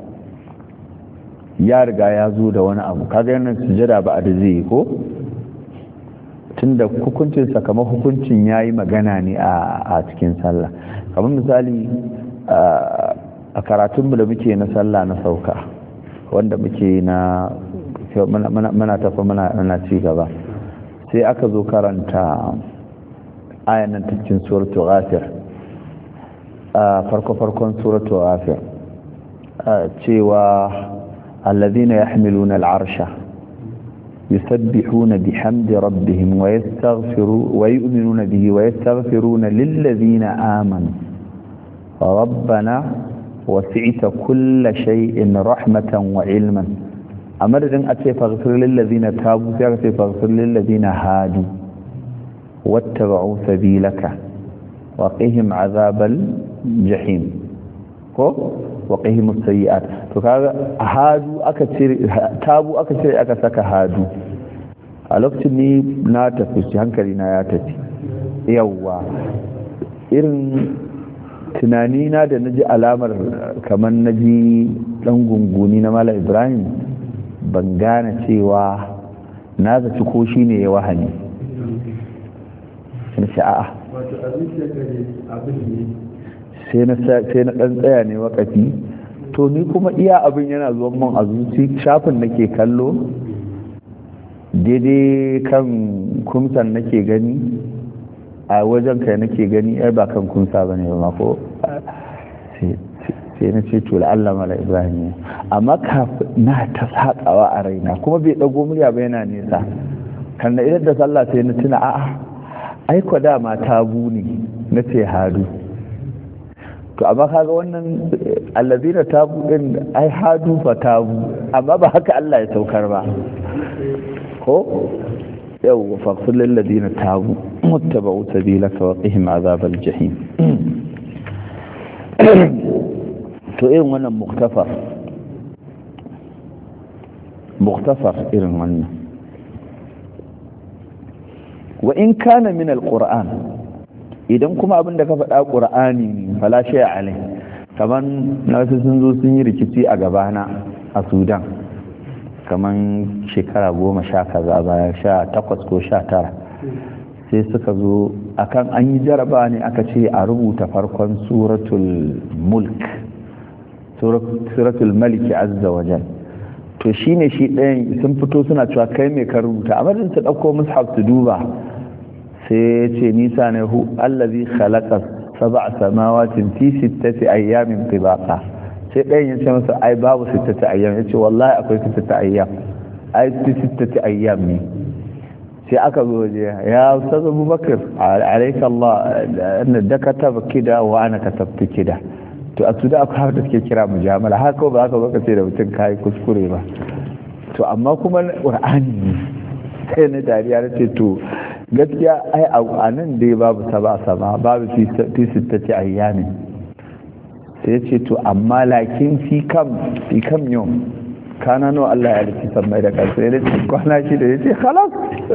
ya riga ya zo da wani abu kaga yana sujada ba a da zai ko tunda hukuncin sa kamar hukuncin yayi magana ne a cikin sallah. kamar misali a karatun mu da muke na sallah na sauka wanda muke na muna tafi muna na ci gaba sai aka zo karanta ayan nan cikin suratul ghafir farko farkon suratul ghafir cewa الذين يحملون العرش يسبحون بحمد ربهم ويستغفرون ويؤمنون به ويستغفرون للذين آمنوا ربنا وسعت كل شيء رحمة وعلما. أمر أن أتي فاغفر للذين تابوا فاغفر فاغفر للذين هادوا واتبعوا سبيلك وقهم عذاب الجحيم وقهم السيئات. to kaga hadu aka cire tabu aka cire aka saka hadu a lokacin ni na tafi hankali na ya tafi yawa irin tunani na da naji alamar kamar naji dan gunguni na Malam Ibrahim ban gane cewa na zaci ko shine ya wahani sai a'a wato abin da abin ne sai na sai na dan tsaya ne wakafi to ni kuma iya abin yana zuwan man a zuci shafin nake kallo daidai kan kumsan nake gani a wajen kai nake gani ai ba kan kumsa bane ba ko sai na ce to Allah Malam Ibrahim amma na ta sakawa a raina kuma bai dago murya ba yana nesa kan na idan da sallah sai na tuna a'a ai ko dama tabu ne nace hadu to amma kaga wannan allazina tabu din ai hadu fa tabu amma ba haka Allah ya saukar ba ko yau faqul lil ladina tabu wattaba'u sabilaka wa qihim azabal jahim. to irin wannan muktafar muktafar irin wannan wa in kana min alquran idan kuma abin da ka faɗa ƙur'ani ne fala shay alai kaman na wasu sun zo sun yi rikici a gabana a Sudan kaman shekara goma sha kaza baya sha takwas ko sha tara sai suka zo akan an yi jaraba ne aka ce a rubuta farkon suratul mulk suratul maliki azza wa jal to shine shi ɗayan sun fito suna cewa kai me ka rubuta amma din su ɗauko mushaf su duba sai ce nisa ne hu allazi khalaqa sab'a samawatin fi sittati ayyamin tibaqa sai ɗayan ya ce masa ai babu sittati ayyam ya ce wallahi akwai sittati ayyam ai sittati ayyam ne sai aka zo waje ya ustaz Abubakar alayka Allah da ka kataba kida wa ana katabtu kida to a suda akwai har da suke kira mujamala haka ba haka baka ce da mutum kai kuskure ba to amma kuma qur'ani ne sai na dariya na ce to gaskiya ai a nan dai babu saba sama babu fi sittati ayyami sai ce to amma lakin fi kam fi kam yau kana no Allah ya rufe sammai da kansa ya ce kwana shi da ya ce khalas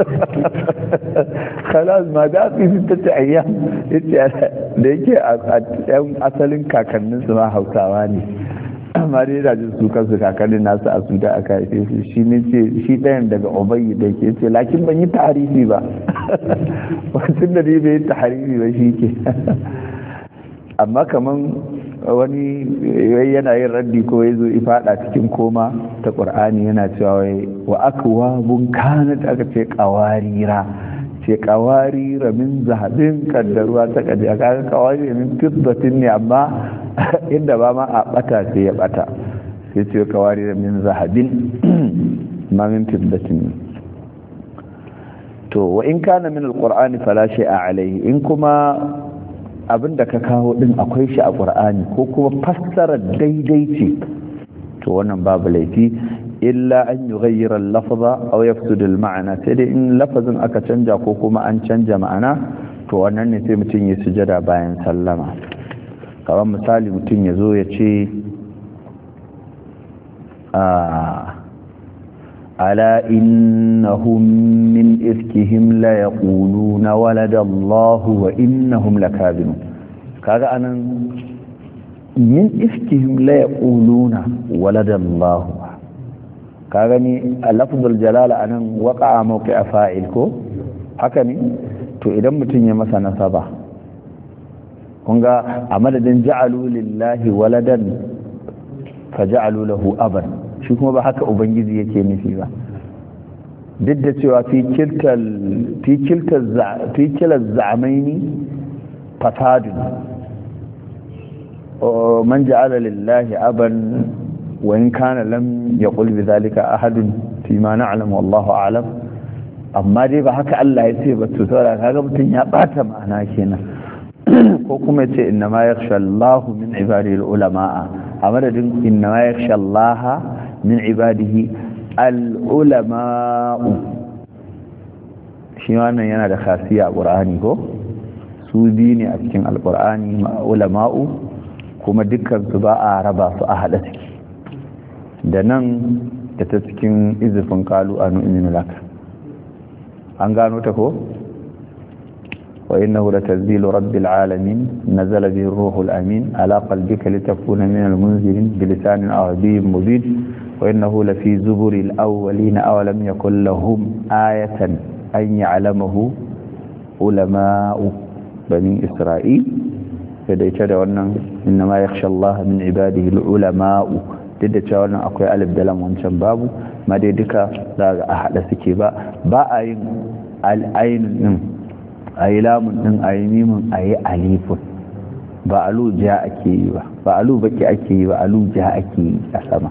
khalas ma da fi sittati ayyam yace da yake a yan asalin kakannin su ma Hausawa ne amma dai da jin su kansu kakannin nasu a su da aka haife su shi ne ce shi ɗayan daga Ubayy da ke ce lakin ban yi tarihi ba wasu da ni bai yi tarihi ba shi ke amma kaman wani yana yin raddi ko ya zo ifada cikin koma ta ƙur'ani yana cewa wai wa akwa bun kana da aka ce ƙawarira ce ƙawarira min zahabin kaddaruwa ta kaji aka ga ƙawarira min fiddatin ne amma inda ba ma a bata sai ya bata sai ce ƙawarira min zahabin ma min fiddatin to wa in kana min alqur'ani fala shay'a alayhi in kuma abin da ka kawo din akwai shi a ƙur'ani ko kuma fassarar daidai ce to wannan babu laifi illa an yi gayyarar lafaza a yafsudul ma'ana sai dai in lafazin aka canja ko kuma an canja ma'ana to wannan ne sai mutum ya sujada bayan sallama kamar misali mutum ya zo ya ce ala innahum min ifkihim la yaquluna walada Allah wa innahum lakadibun kaga anan min ifkihim la yaquluna walada Allah kaga ni lafzul jalala anan waqa'a mawqi'a fa'il ko haka ne to idan mutun ya masa nasaba kun ga a madadin ja'alu lillahi waladan faja'alu lahu aban shi kuma ba haka ubangiji yake nufi ba duk da cewa fi kiltar za'amaini fasadun man ja'ala lillahi aban wa in kana lam yaqul bi zalika ahadun fi ma na'lam wallahu a'lam amma dai ba haka Allah ya ce ba to saboda kaga mutun ya bata ma'ana kenan ko kuma ya ce inna ma yakhsha Allahu min ibadihi ulama a madadin inna ma yakhsha Allah min ibadihi al'ulama'u shi wannan yana da khasiya a ƙur'ani ko su biyu ne a cikin alƙur'ani ulama'u kuma dukkansu ba a raba su a haɗa ciki da nan da ta cikin izifin kalu a nu'minu laka an gano ta ko wa innahu latanzilu rabbil alamin nazala bihi ruhul amin ala qalbika litakuna minal munzirin bilisanin arabiyyin mubin وإنه لفي زبر الأولين أولم يكن لهم آية أن يعلمه علماء بني إسرائيل فديت دعونا إنما يخشى الله من عباده العلماء ديت دعونا أقوى ألف دلم وانشان بابو ما ديدك لا أحد سكيبا با أين الأين أي لام أي ميم أي أليف ba alu ja ake yi ba ba alu baki ake yi ba alu ja ake yi a sama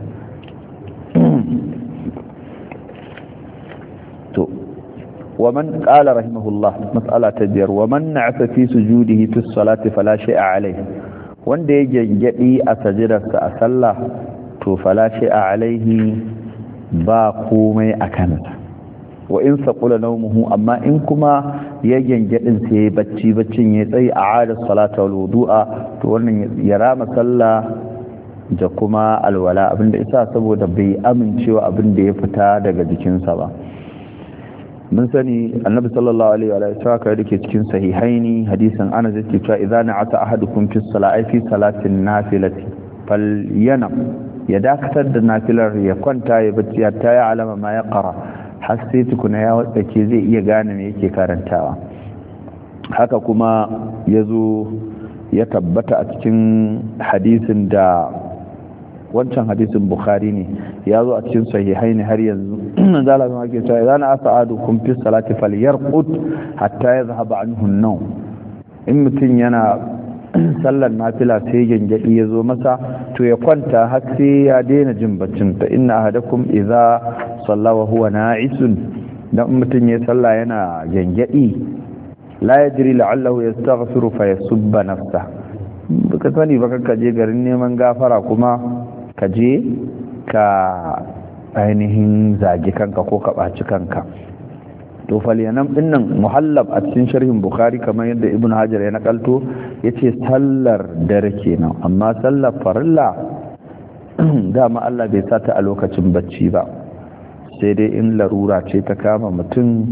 to ومن قال رحمه الله مسألة تبير ومن نعس في سجوده في الصلاة فلا شيء عليه wanda ya gangadi a sajidarsa a sallah to fala shay'a alaihi ba komai a kansa wa in saqula nawmuhu amma in kuma ya gangadin sai bacci baccin ya tsayi a ada salata wal wudu'a to wannan ya rama sallah da kuma alwala abinda isa saboda bai amincewa abinda ya fita daga jikinsa ba mun sani annabi sallallahu alaihi wa sallam kai dake cikin sahihaini hadisin Anas yake cewa idza na'ata ahadukum fi salati fi salatin nafilati falyanam ya dakatar da nafilar ya kwanta ya bacci ta ya alama ma ya qara har sai tukuna ya wadake zai iya gane me yake karantawa haka kuma yazo ya tabbata a cikin hadisin da wancan hadisin bukhari ne ya zo a cikin sahihaini har yanzu zala zama ke cewa idan asa'adu kun fi salati falyarqut hatta yadhhaba anhu an-nawm in mutun yana sallar nafila sai gangadi ya zo masa to ya kwanta har sai ya daina jin baccin ta inna ahadakum idza salla wa huwa na'isun dan mutun ya salla yana gangadi la yadri la'allahu yastaghfiru fa yasubba nafsahu ka sani ba ka je garin neman gafara kuma ka je ka ainihin zagi kanka ko ka ɓaci kanka. to falyanam dinnan muhallab a cikin sharhin bukhari kamar yadda ibn hajar ya nakalto yace sallar dare kenan, amma sallar farilla dama Allah bai sa ta a lokacin bacci ba, sai dai in larura ce ta kama mutum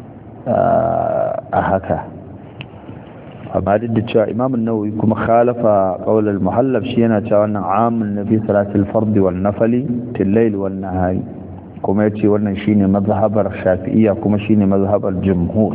a haka. amma duk da cewa imam an-nawawi kuma khalafa qawl al-muhallab, shi yana cewa wannan amun nabi salatul fard wal nafli til layl wan nahari, kuma yace wannan shine mazhabar shafi'iyya kuma shine mazhabar jumhur.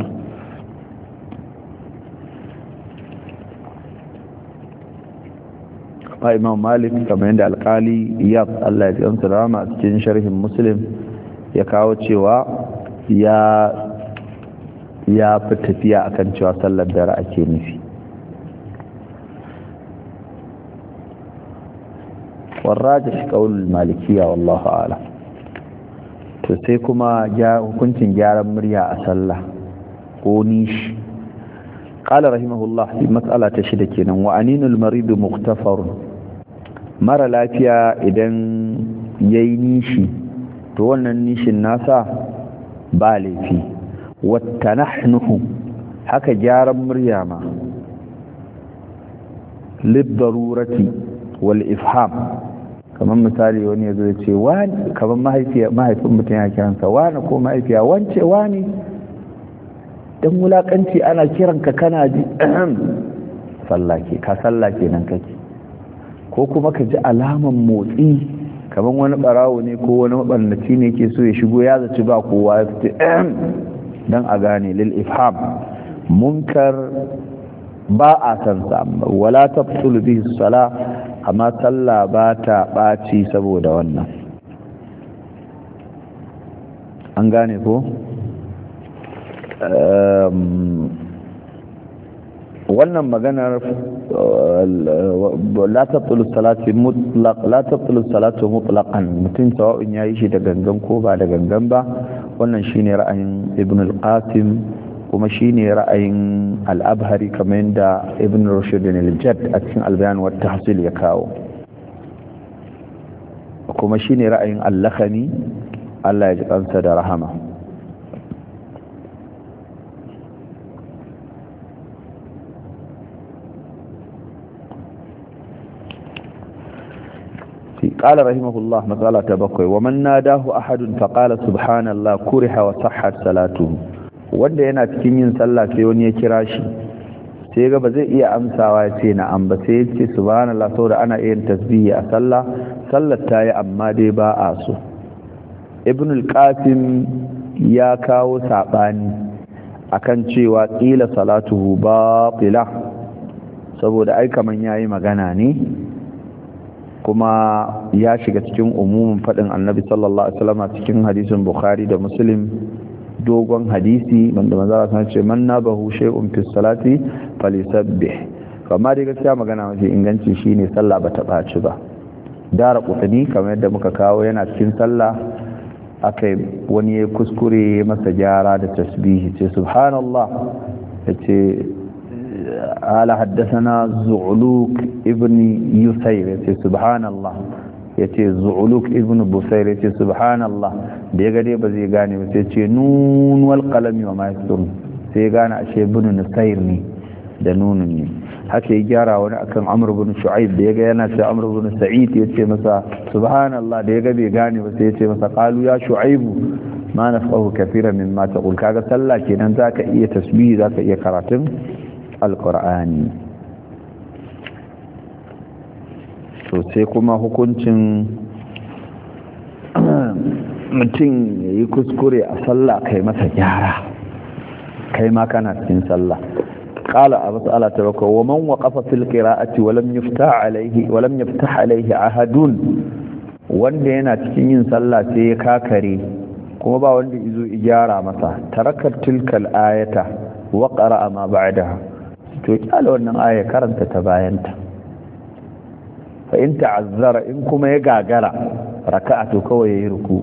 ba imam malik kamar yadda alkali iyad Allah ya tsamsa rama a cikin sharhin muslim ya kawo cewa ya ya fi tafiya akan cewa sallar dare ake nufi. warraja shi qaulul malikiyya wallahu a'lam. to sai kuma hukuncin gyaran murya a sallah ko nishi. qala rahimahullah mas'ala ta shida kenan, wa aninul marid mukhtafarun, mara lafiya idan yayi nishi to wannan nishin nasa ba laifi. wata nahnuhu, haka gyaran murya ma liddarurati wal ifham, kamar misali wani ya zo ya ce wani, kamar mahaifin mutum ya kiransa wani ko mahaifiya wance wani, dan wulakanci ana kiranka kana ji sallake ka sallake nan kake. ko kuma ka ji alaman motsi kamar wani barawo ne ko wani mabarnaci ne ke so ya shigo ya zaci ba kowa ya fita dan a gane lil ifham. munkar ba a san sa, wala tafsul bihi sala, amma sallah ba ta baci saboda wannan. an gane ko wannan maganar la tabtulu salati mutlaq la tabtulu salatu mutlaqan, mutum sawa'un yayi shi da gangan ko ba da gangan ba, wannan shine ra'ayin ibn al-qasim kuma shine ra'ayin al-abhari kamar yadda ibn rushd al-jadd a cikin al-bayan wa tahsil ya kawo, kuma shine ra'ayin al-lakhani Allah ya ji kansa da rahama. قال رحمه الله مسألة بقوي ومن ناداه أحد فقال سبحان الله كره وصحت صلاته, wanda yana cikin yin sallah sai wani ya kira shi sai ga ba zai iya amsawa ya ce na'am ba, sai ya ce subhanallah saboda ana yin tasbihi a sallah, sallar ta yi amma dai ba a so. ibn al-qasim ya kawo sabani akan cewa qila salatuhu batila, saboda ai kaman yayi magana ne kuma ya shiga cikin umumin faɗin annabi sallallahu alaihi wasallam cikin hadisin bukhari da muslim, dogon hadisi wanda manzo Allah ce man nabahu shay'un fi salati falisabbih. amma dai gaskiya magana mafi inganci shine sallah bata baci ba. dara qutni kamar yadda muka kawo yana cikin sallah akai wani ya kuskure masa gyara da tasbihi, ce subhanallah, yace قال حدثنا زعلوك ابن يسير يتي سبحان الله يتي زعلوك ابن بسير يتي سبحان الله da ya gade ba zai gane ba sai ce nun wal qalami wa ma yasturun, sai ya gane ashe ibn nusair ne da nunun ne. haka ya gyara wani akan amr ibn shu'aib da ya ga yana ce amr ibn sa'id ya ce masa subhanallah, da ya ga bai gane ba sai ya ce masa qalu ya shu'aib ma nafqahu kathiran mimma taqul. kaga sallah kenan zaka iya tasbihi zaka iya karatun alkur'ani. to sai kuma hukuncin mutum ya yi kuskure a sallah kai masa gyara, kai ma kana cikin sallah. qala abu ta'ala tabaka wa man waqafa fil qira'ati wa lam yuftah alayhi wa lam yaftah alayhi ahadun, wanda yana cikin yin sallah sai ya kakare kuma ba wanda izo i gyara masa, tarakar tilkal ayata wa qara'a ma ba'daha, to kyala wannan aya karanta ta bayanta. fa in ta'azzara, in kuma ya gagara raka'a to kawai yayi ruku.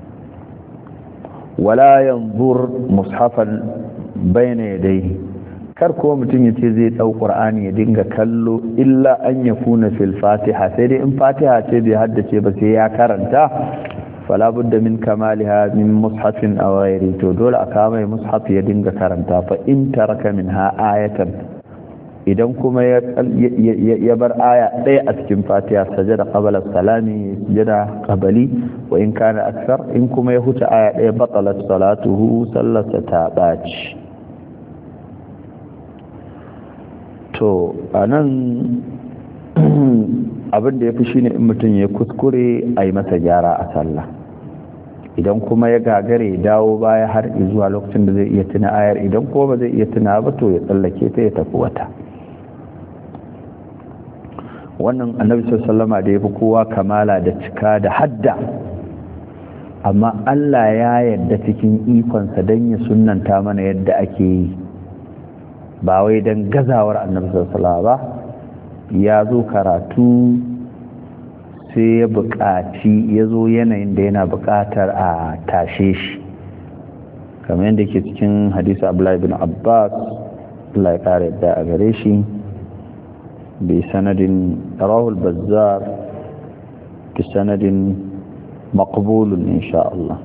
wala yanzur mushafan bayna yadayhi, kar kuma mutum ya ce zai ɗau ƙur'ani ya dinga kallo illa an ya kuna fil fatiha sai dai in fatiha ce bai haddace ba sai ya karanta fala budda min kamaliha min mushafin aw ghairi to dole a kama mushaf ya dinga karanta fa in taraka minha ayatan idan kuma ya ya bar aya ɗaya a cikin fatiha sajada qabla salami sajada qabli wa in kana akthar in kuma ya huta aya ɗaya batalat salatuhu sallata ta baci to anan abin da ya fi shi ne in mutum ya kuskure a yi masa gyara a sallah idan kuma ya gagare dawo baya har zuwa lokacin da zai iya tuna ayar idan kuma ba zai iya tuna ba to ya tsallake ta ya tafi wata wannan annabi sallama da ya fi kowa kamala da cika da hadda amma Allah ya yarda cikin ikonsa don ya sunnanta mana yadda ake yi ba wai don gazawar annabi sallama ba ya zo karatu sai ya buƙaci ya zo yanayin da yana buƙatar a tashe shi kamar yadda ke cikin hadisi Abdullahi bin Abbas Allah ya ƙara yadda a gare shi bi sanadin rawul bazzar bi sanadin maqbulun insha Allah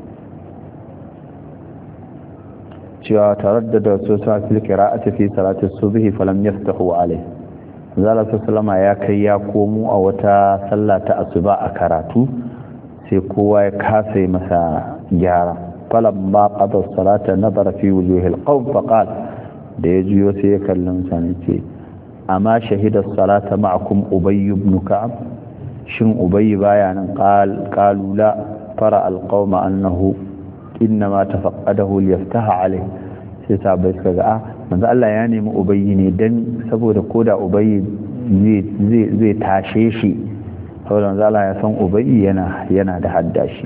cewa taraddada sosai fil qira'ati fi salati subhi falam yaftahu alayhi zala sallama ya kai ya komo a wata sallah ta asuba a karatu sai kowa ya kasa masa gyara falam ba qada salata nadara fi wujuhil qawm faqal da ya juyo sai ya kallon sani ce amma shahida salata ma'akum ubay ibn ka'ab shin ubay baya nan qal qalu la fara alqawma annahu inma tafaqqadahu liyaftaha alayhi sai sabai suka ga manzo Allah ya nemi ubayyi ne dan saboda koda ubayyi zai zai tashe shi saboda manzo Allah ya san ubayyi yana yana da haddashi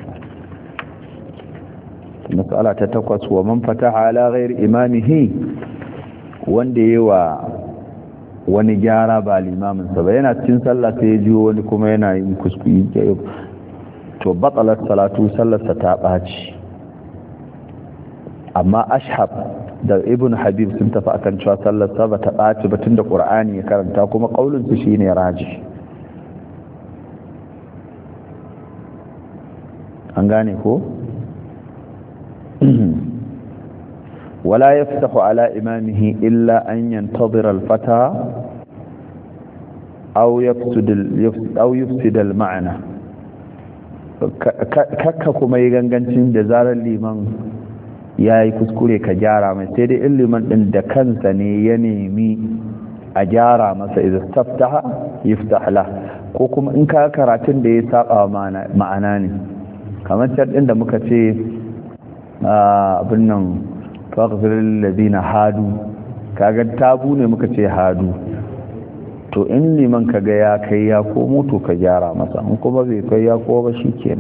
mas'ala ta takwas wa man fataha ala ghairi imamihi wanda yawa wani gyara ba limamin sa ba yana cikin sallah sai ya jiyo wani kuma yana yin kuskure to batalat salatu sallarsa ta baci amma ashab da ibn habib sun tafi akan cewa sallar sa ba ta ɓaci ba tunda qur'ani ya karanta kuma qaulun su shine raji an gane ko wala yaftahu ala imamihi illa an yantazira al-fata aw yafsid aw yufsid al-ma'na kakka kuma yi gangancin da zarar liman ya yi kuskure ka gyara mai sai dai ilimin ɗin da kansa ne ya nemi a gyara masa idan taftaha yiftahla ko kuma in ka karatun da ya saba ma'ana ne kamar can ɗin da muka ce abin nan faghfiril ladina hadu kaga tabu ne muka ce hadu to in liman kaga ya kai ya komo to ka gyara masa in kuma bai kai ya komo ba shikenan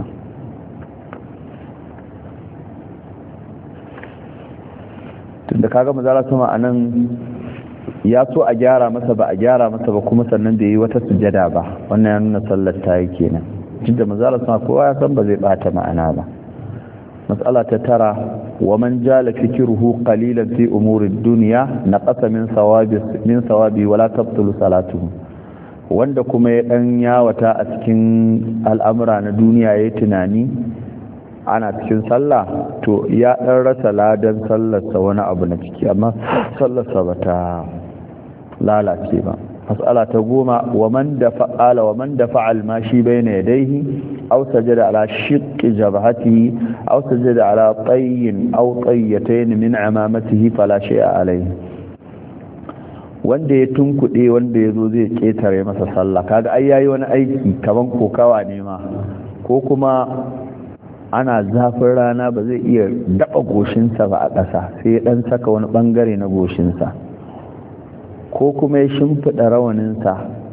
tunda kaga mazala sama anan ya so a gyara masa ba a gyara masa ba kuma sannan da yi wata sujada ba wannan ya nuna sallar ta yi kenan tunda mazala sama kowa ya san ba zai bata ma'ana ba mas'ala ta tara wa man jala fikruhu qalilan fi umuri dunya naqasa min sawabi min sawabi wala tabtulu salatuhu wanda kuma ya dan yawata a cikin al'amura na duniya yayi tunani ana cikin sallah to ya dan rasa ladan sallarsa wani abu na ciki amma sallarsa bata lalace ba mas'ala ta goma wa man dafa'ala wa man dafa'al mashi bayna yadayhi aw sajada ala shiqqi jabhatihi aw sajada ala tayyin aw tayyatayn min amamatihi fala shay'a alayhi wanda ya tunkuɗe wanda yazo zai ketare masa sallah kaga ai yayi wani aiki kaman kokawa ne ma ko kuma ana zafin rana ba zai iya daba goshinsa ba a ƙasa sai ya dan saka wani bangare na goshinsa ko kuma ya shimfiɗa rawaninsa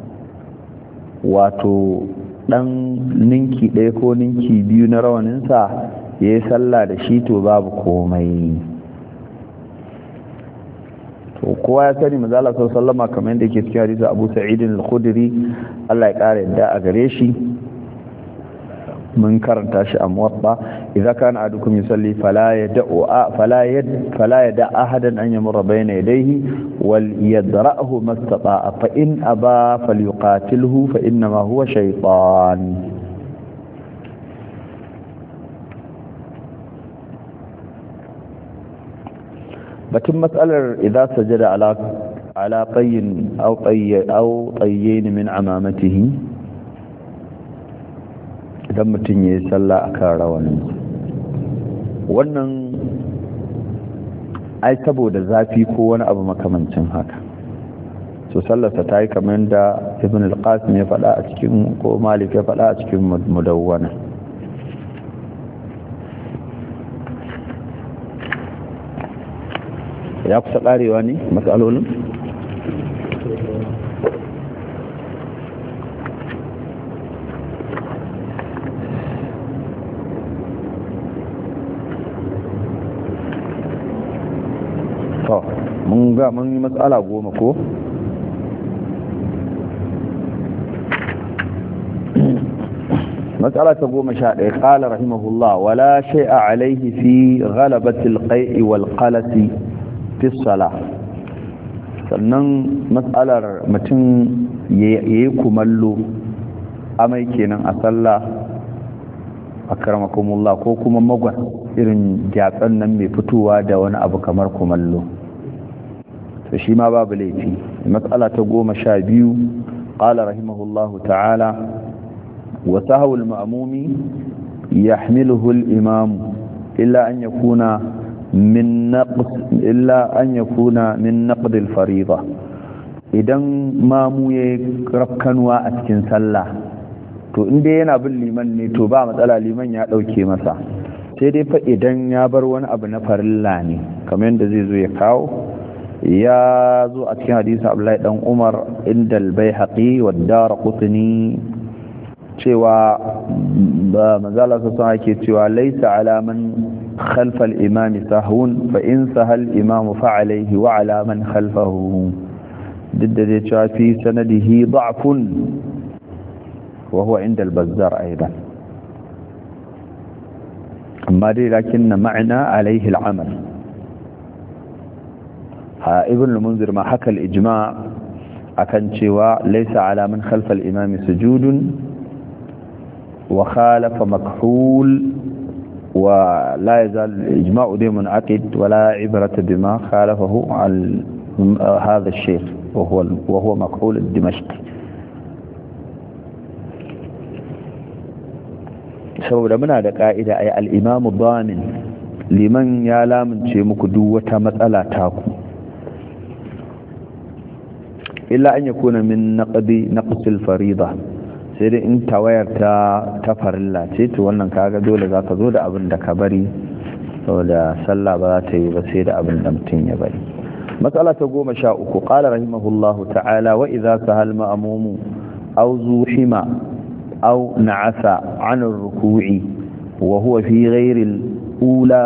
wato ɗan ninki ɗaya ko ninki biyu na rawaninsa ya yi sallah da shi to babu komai to kowa ya sani mazala sau sallama kamar yadda ke cikin hadisa abu sa'idin al-khudri Allah ya ƙara yadda a gare shi mun karanta shi a muwatta idza kana ahadukum yusalli fala yad'u fala yad fala yad'a ahadan an yamurra bayna yadayhi wal yadra'hu mastata'a fa in aba falyuqatilhu fa innama huwa shaytan. batun matsalar idza sajada ala ala tayyin aw tayy aw tayyin min amamatihi, idan mutum ya yi sallah a kan rawanin, wannan ai saboda zafi ko wani abu makamancin haka, so sallarsa ta yi kamar da ibn al-qasim ya faɗa a cikin, ko malik ya faɗa a cikin mudawwana. ya kusa ƙarewa ne matsalolin? mun ga mun yi matsala goma ko matsala ta goma sha ɗaya qala rahimahullah wala shay'a alayhi fi ghalabati al-qai'i wal qalasi fi salah. sannan matsalar mutum yayi kumallo amai kenan a sallah akramakumullah, ko kuma magwas irin gyatsan nan mai fitowa da wani abu kamar kumallo, to shi ma babu laifi. matsala ta goma sha biyu qala rahimahullahu ta'ala wa sahwu al-ma'mumi yahmiluhu al-imam illa an yakuna min naqs illa an yakuna min naqd al-fariida. idan mamu ya rafkanwa a cikin sallah, to inda yana bin liman ne to ba matsala, liman ya dauke masa, sai dai fa idan ya bar wani abu na farilla ne, kamar yadda zai zo ya kawo. ya zo a cikin hadisi Abdullahi dan Umar inda al-Baihaqi wa ad-Darqutni cewa ba manzala sallallahu alaihi cewa laysa ala man khalfa al-imam sahun fa in sahal al-imam fa alayhi wa ala man khalfahu, didda zai cewa fi sanadihi da'fun wa huwa inda al-Bazzar aidan, amma dai lakinna ma'na alayhi al-amal. ابن المنذر ما حكى الإجماع أكن شواء ليس على من خلف الإمام سجود وخالف مكحول ولا يزال الإجماع دي منعقد ولا عبرة بما خالفه عن هذا الشيخ وهو وهو مكحول الدمشقي. saboda muna da ka'ida ay al-imam dhamin liman ya lamunce muku duk wata matsala taku, illa an yakuna min naqdi naqsil farida, sai dai in tawayar ta ta farilla ce, to wannan kaga dole zaka zo da abin da ka bari, saboda sallah ba za ta yi ba sai da abin da mutum ya bari. matsala ta goma sha uku qala rahimahullahu ta'ala wa idza sahal ma'mumu aw zuhima aw na'asa 'an ar-ruku'i wa huwa fi ghayri al-ula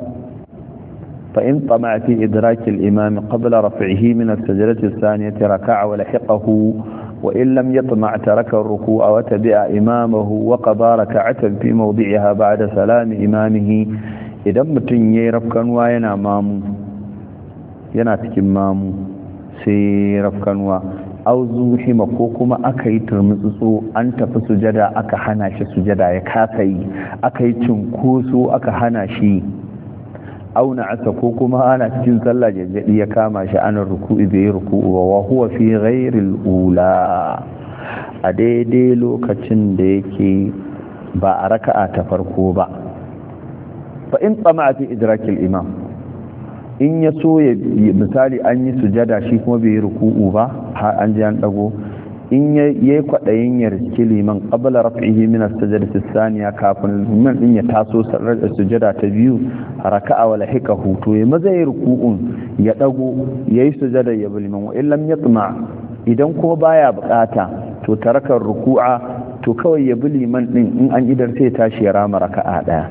فإن طمع في إدراك الإمام قبل رفعه من السجدة الثانية ركع ولحقه، وإن لم يطمع ترك الركوع وتبع إمامه وقضى ركعة في موضعها بعد سلام إمامه. إذا متن يرفكن وينا مامو يناتك مامو سيرفكن و أو زوحي مكوكما أكي ترمزسو أنت في سجدة أكا حناش سجدة يكاسي أكي تنكوسو أكا حناشي auna asa ko kuma ana cikin sallah jajjadi ya kama shi ana ruku'i bai ruku'u wa huwa fi ghairil ula, a daidai lokacin da yake ba a raka'a ta farko ba. fa in tsama fi idrakil imam, in ya so ya misali an yi sujada shi kuma bai ruku'u ba har an ji an dago, in yayi kwadayin ya riski liman qabla raf'ihi min as-sajdati ath-thaniya, kafin liman din ya taso sarar sujada ta biyu, raka'a wa lahiqahu, to ya maza ya ruku'un ya dago yayi sujada ya bi liman. wa in lam yatma, idan ko baya bukata to tarakar ruku'a, to kawai ya bi liman din, in an idar sai tashi ya rama raka'a daya.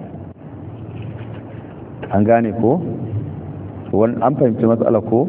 an gane ko wannan an fahimci matsala ko?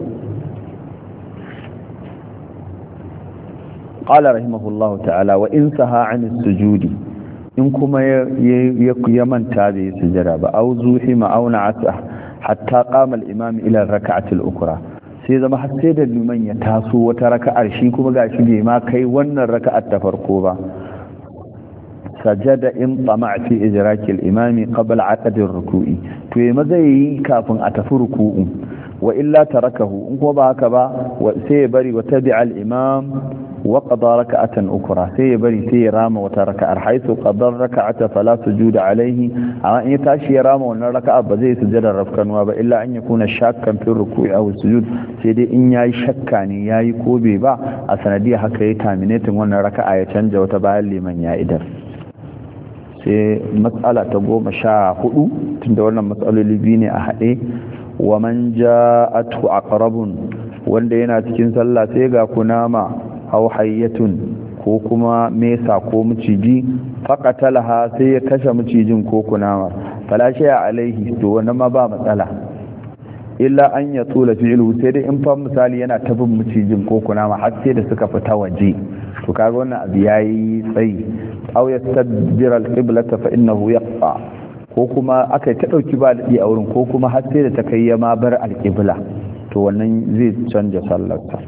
قال رحمه الله تعالى وإن سها عن السجود in kuma ya manta da ya sujada ba au zuhima au na'asa hatta qama al-imam ila ar-rak'ati al-ukhra sai zama har sai da liman ya taso wata raka'ar shi kuma gashi bai ma kai wannan raka'ar ta farko ba sajada in tama fi ijraki al-imami qabla aqd ar-ruku'i to yayi maza yi kafin a tafi ruku'u wa illa tarakahu in kuma ba haka ba sai ya bari wa tabi'a al-imam wa qada raka'atan ukra sai ya bari sai ya rama wata raka'ar haythu qada raka'ata fala sujuda alayhi amma in ya tashi ya rama wannan raka'a ba zai sujada rafkanwa ba illa an yakuna shakkan fi ruku'i aw sujud sai dai in yayi shakka ne yayi ko bai ba a sanadiyar haka ya terminating wannan raka'a ya canja wata bayan liman ya idar. sai matsala ta goma sha hudu tunda wannan matsaloli biyu ne a haɗe wa man ja'atu aqrabun wanda yana cikin sallah sai ga kunama aw hayyatun ko kuma mesa ko miciji faqatalaha sai ya kashe micijin ko kunama fala shay'a alaihi to wannan ma ba matsala illa an ya tula fi'lu sai dai in fa misali yana tabin micijin ko kunama har sai da suka fita waje to kaga wannan abu yayi tsayi aw yastadbira al-qiblata fa innahu yaqta ko kuma aka ta dauki ba dadi a wurin ko kuma har sai da ta kai ya ma bar al-qibla to wannan zai canja sallarsa.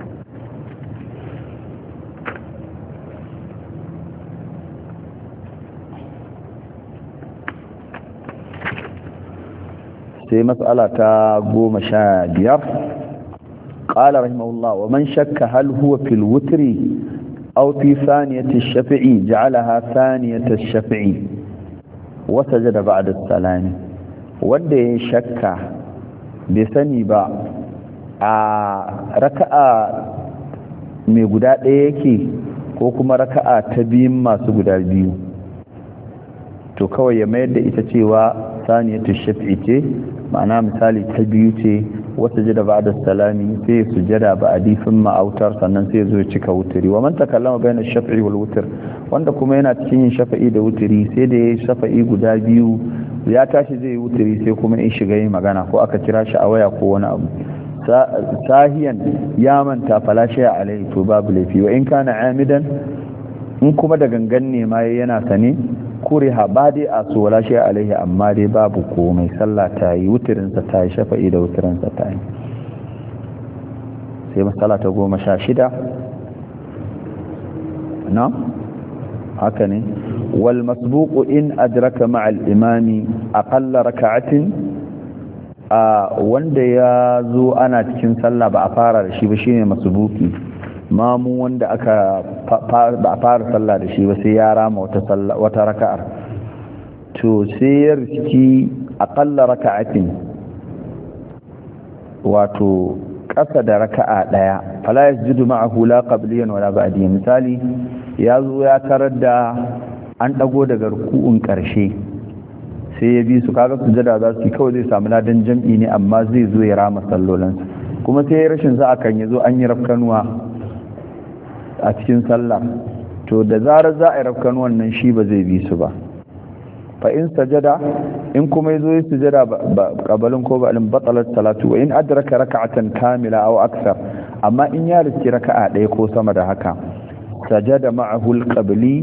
sai mas'ala ta goma sha biyar qala rahimahullah wa man shakka hal huwa fil wutri aw fi thaniyati ash-shaf'i ja'alaha thaniyata ash-shaf'i wa sajada ba'da as-salam wanda ya shakka bai sani ba a raka'a mai guda ɗaya yake ko kuma raka'a ta biyun masu guda biyu to kawai ya mayar da ita cewa saniyatu shaf'i ce ma'ana misali ta biyu ce wata jada ba da salami sai sujada ba a difin ma'autar sannan sai zo cika wuturi wa man takallama bayna shaf'i wal wutr wanda kuma yana cikin yin shafa'i da wuturi sai da yayi shafa'i guda biyu ya tashi zai yi wuturi sai kuma in shiga yin magana ko aka kira shi a waya ko wani abu sahiyan ya manta falashe alai to babu laifi wa in kana amidan in kuma da gangan ne ma yana sane kuriha ba dai a so wala shi alaihi amma dai babu komai sallah ta yi wuturinsa ta yi shafa'i da wuturinsa ta yi sai matsala ta goma sha shida na haka ne wal masbuqu in adraka ma'al imami aqalla raka'atin a wanda ya zo ana cikin sallah ba a fara da shi ba shine masbuqi mamu wanda aka ba a fara sallah da shi ba sai ya rama wata sallah wata raka'ar to sai ya riski aqalla raka'atin wato kasa da raka'a daya fala yasjudu ma'ahu la qabliyan wala ba'diyan misali ya zo ya tarar da an dago daga ruku'un karshe sai ya bi su kaga sujada za su kawai zai samu ladan jam'i ne amma zai zo ya rama sallolansa kuma sai rashin za a kan yazo an yi rafkanuwa a cikin sallah to da zarar za a yi rafkan wannan shi ba zai bi su ba fa in sajada in kuma yazo yi sujada ba qabalin ko ba alin batalat salatu wa in adraka rak'atan kamila aw akthar amma in ya riski raka'a ɗaya ko sama da haka sajada ma'ahu al-qabli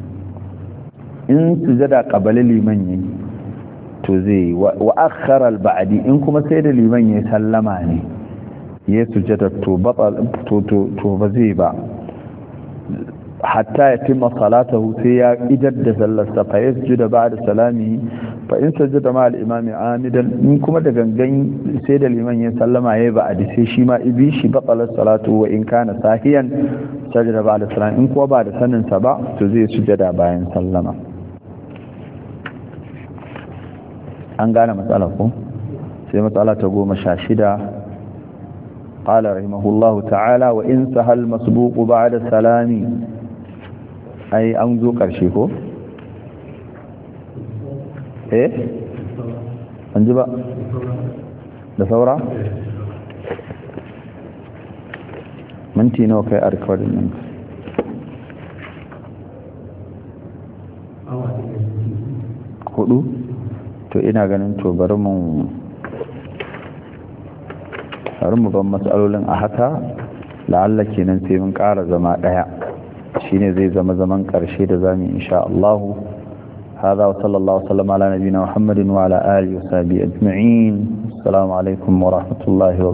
in sujada qabali liman yi to zai wa akhara al-ba'di in kuma sai da liman ya sallama ne ya sujada to batal to to ba zai ba hatta ya timma salatahu sai ya idar da sallarsa fa yasjuda ba'da salami fa in sajada ma al-imami amidan in kuma da gangan sai da liman ya sallama yayi ba adi sai shi ma ibi shi batalat salatu wa in kana sahiyan sajada ba'da salami in kuma ba da sanin sa ba to zai sujada bayan sallama an gane matsala ko sai matsala ta goma sha shida qala rahimahullahu ta'ala wa in sahal masbuqu ba'da salami ai an zo karshe ko eh an ji ba da saura minti nawa kai a recording din hudu to ina ganin to bari mu bari mu ban matsalolin a haka la'alla kenan sai mun ƙara zama ɗaya shine zai zama zaman ƙarshe da zamu insha Allah هذا وصلى الله وسلم على نبينا محمد وعلى آله وصحبه أجمعين. السلام عليكم ورحمة الله وبركاته.